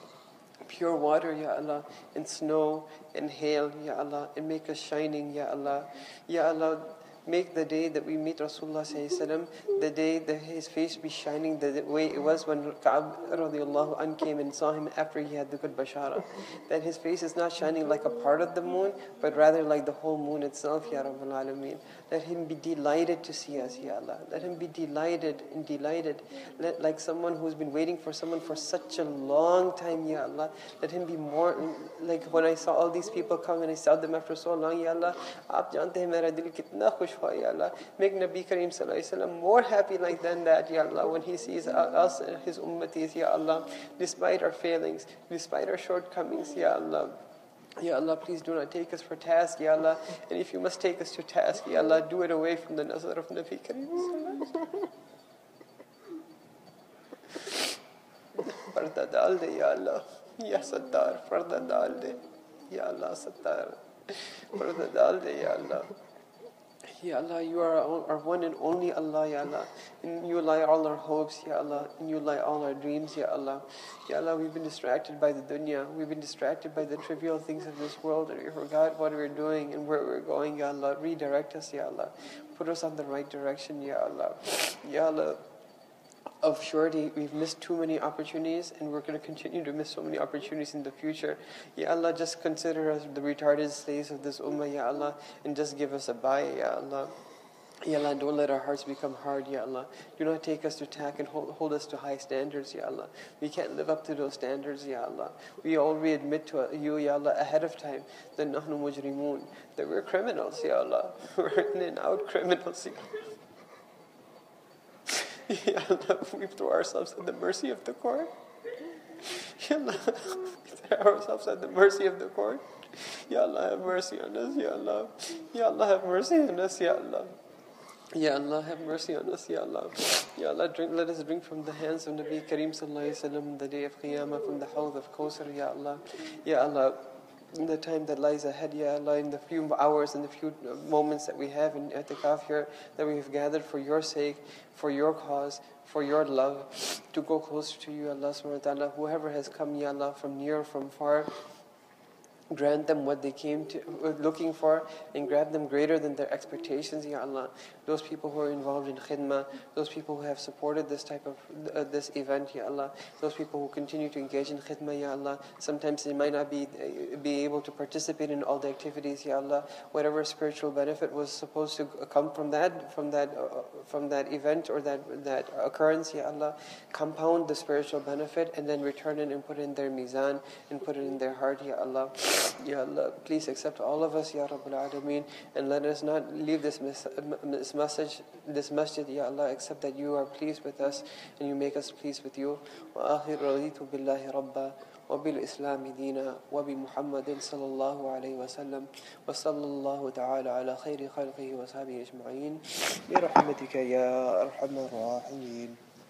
Speaker 1: pure water, Ya Allah, and snow and hail, Ya Allah, and make us shining, Ya Allah. Ya Allah, Make the day that we meet Rasulullah sallallahu alaihi wasallam, the day that his face be shining the way it was when Ka'ab radiallahu anh came and saw him after he had the good bashara. That his face is not shining like a part of the moon, but rather like the whole moon itself, Ya Rabbal Alameen. Let him be delighted to see us, Ya Allah. Let him be delighted and delighted. Let, like someone who's been waiting for someone for such a long time, Ya Allah. Let him be more, like when I saw all these people come and I saw them after so long, Ya Allah. Aap jante hain mera dil kitna khush hua, Ya Allah. Make Nabi Kareem sallallahu alaihi wasallam more happy like than that, Ya Allah, when he sees us and his ummatis, Ya Allah, despite our failings, despite our shortcomings, Ya Allah. Ya Allah, please do not take us for task, Ya Allah. And if you must take us to task, Ya Allah, do it away from the nazar of Nabi Kareem sallallahu alaihi wasallam. Parda dal de, Ya Allah. Ya Sattar, parda dal de. Ya Allah, Sattar. Parda dal de, Ya Allah. Ya Allah, you are our one and only Allah, Ya Allah. In you lie all our hopes, Ya Allah. In you lie all our dreams, Ya Allah. Ya Allah, we've been distracted by the dunya. We've been distracted by the trivial things of this world, and we forgot what we're doing and where we're going, Ya Allah. Redirect us, Ya Allah. Put us on the right direction, Ya Allah. Ya Allah. Of surety, we've missed too many opportunities, and we're going to continue to miss so many opportunities in the future. Ya Allah, just consider us the retarded slaves of this ummah, Ya Allah, and just give us a bye, Ya Allah. Ya Allah, don't let our hearts become hard, Ya Allah. Do not take us to task and hold, hold us to high standards, Ya Allah. We can't live up to those standards, Ya Allah. We already admit to you, Ya Allah, ahead of time that nahnu mujrimun, that we're criminals, Ya Allah. We're in and out criminals, Ya Allah. Ya Allah, we throw ourselves at the mercy of the court. Ya Allah, we throw ourselves at the mercy of the court. Ya Allah, have mercy on us, Ya Allah. Ya Allah, have mercy on us, Ya Allah. Ya Allah, have mercy on us, Ya Allah. Ya Allah, drink, let us drink from the hands of Nabi Kareem sallallahu alayhi wa sallam the day of Qiyamah, from the Hawd of Kawthar, Ya Allah. Ya Allah, in the time that lies ahead, Ya Allah, in the few hours and the few moments that we have in i'tikaf here, that we have gathered for your sake, for your cause, for your love, to go closer to you, Allah subhanahu wa ta'ala. Whoever has come, Ya Allah, from near, from far, grant them what they came to looking for, and grant them greater than their expectations, Ya Allah. Those people who are involved in khidmah, those people who have supported this type of uh, this event, Ya Allah. Those people who continue to engage in khidmah, Ya Allah. Sometimes they might not be uh, be able to participate in all the activities, Ya Allah. Whatever spiritual benefit was supposed to come from that, from that, uh, from that event or that that occurrence, Ya Allah. Compound the spiritual benefit and then return it and put it in their mizan and put it in their heart, Ya Allah. Ya Allah, please accept all of us, Ya Rabbal Alameen, and let us not leave this, mis- this message, this masjid, Ya Allah, except that you are pleased with us and you make us pleased with you. Wa akhir raditu billahi rabba wa bil islami dina wa bi Muhammadin sallallahu alayhi wa sallam wa sallallahu ta'ala ala khayri khalqihi wa sahbihi ajma'in bi rahmatika ya arhamar rahimin.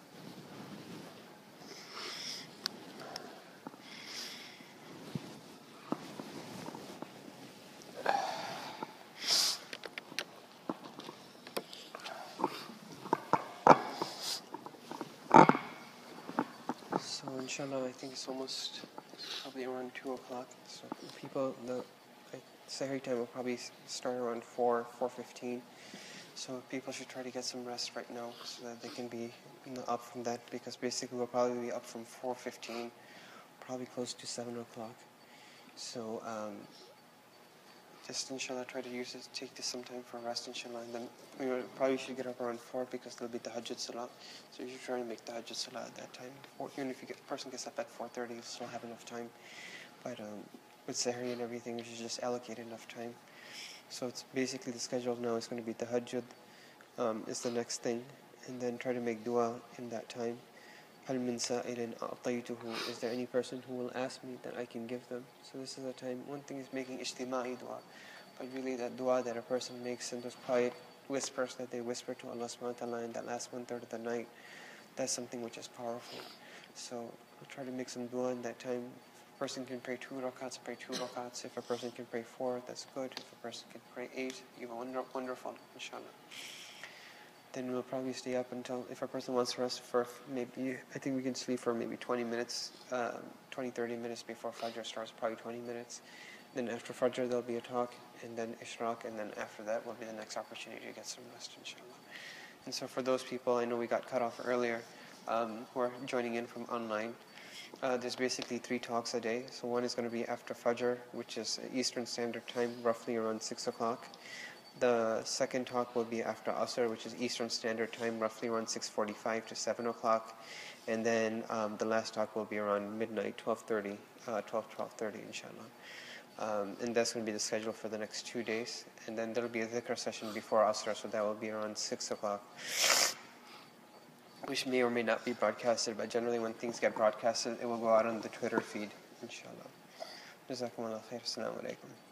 Speaker 1: So inshallah, I think it's almost probably around two o'clock. So people, the Sahri time will probably start around four, four fifteen. So people should try to get some rest right now, so that they can be up from that. Because basically we'll probably be up from four fifteen, probably close to seven o'clock. So um, just inshallah try to use it, take this some time for rest, inshallah. And then we will, probably should get up around four because there'll be tahajjud salah. So you should try to make tahajjud salah at that time. Or even if you get, person gets up at four thirty, you'll still have enough time. But um, with Sahri and everything, you should just allocate enough time. So it's basically the schedule now is going to be tahajjud um, is the next thing. And then try to make dua in that time. هَلْ مِنْ سَائِلٍ أَعْطَيْتُهُ. Is there any person who will ask me that I can give them? So this is the time. One thing is making ijtima'i dua. But really that dua that a person makes in those quiet whispers that they whisper to Allah subhanahu wa ta'ala in that last one third of the night, that's something which is powerful. So we'll try to make some dua in that time. If a person can pray two rakats, pray two rakats. If a person can pray four, that's good. If a person can pray eight, even wonderful, inshallah. Then we'll probably stay up until, if a person wants to rest for maybe, I think we can sleep for maybe twenty minutes, uh, twenty, thirty minutes before Fajr starts, probably twenty minutes. Then after Fajr there'll be a talk, and then Ishraq, and then after that will be the next opportunity to get some rest, inshallah. And so for those people, I know we got cut off earlier, um, who are joining in from online, uh, there's basically three talks a day. So one is going to be after Fajr, which is Eastern Standard Time, roughly around six o'clock. The second talk will be after Asr, which is Eastern Standard Time, roughly around six forty-five to seven o'clock. And then um, the last talk will be around midnight, twelve thirty, uh, twelve, twelve thirty, inshallah. Um, and that's going to be the schedule for the next two days. And then there'll be a dhikr session before Asr, so that will be around six o'clock, which may or may not be broadcasted, but generally when things get broadcasted, it will go out on the Twitter feed, inshallah. Jazakumullah khair. Assalamu alaikum.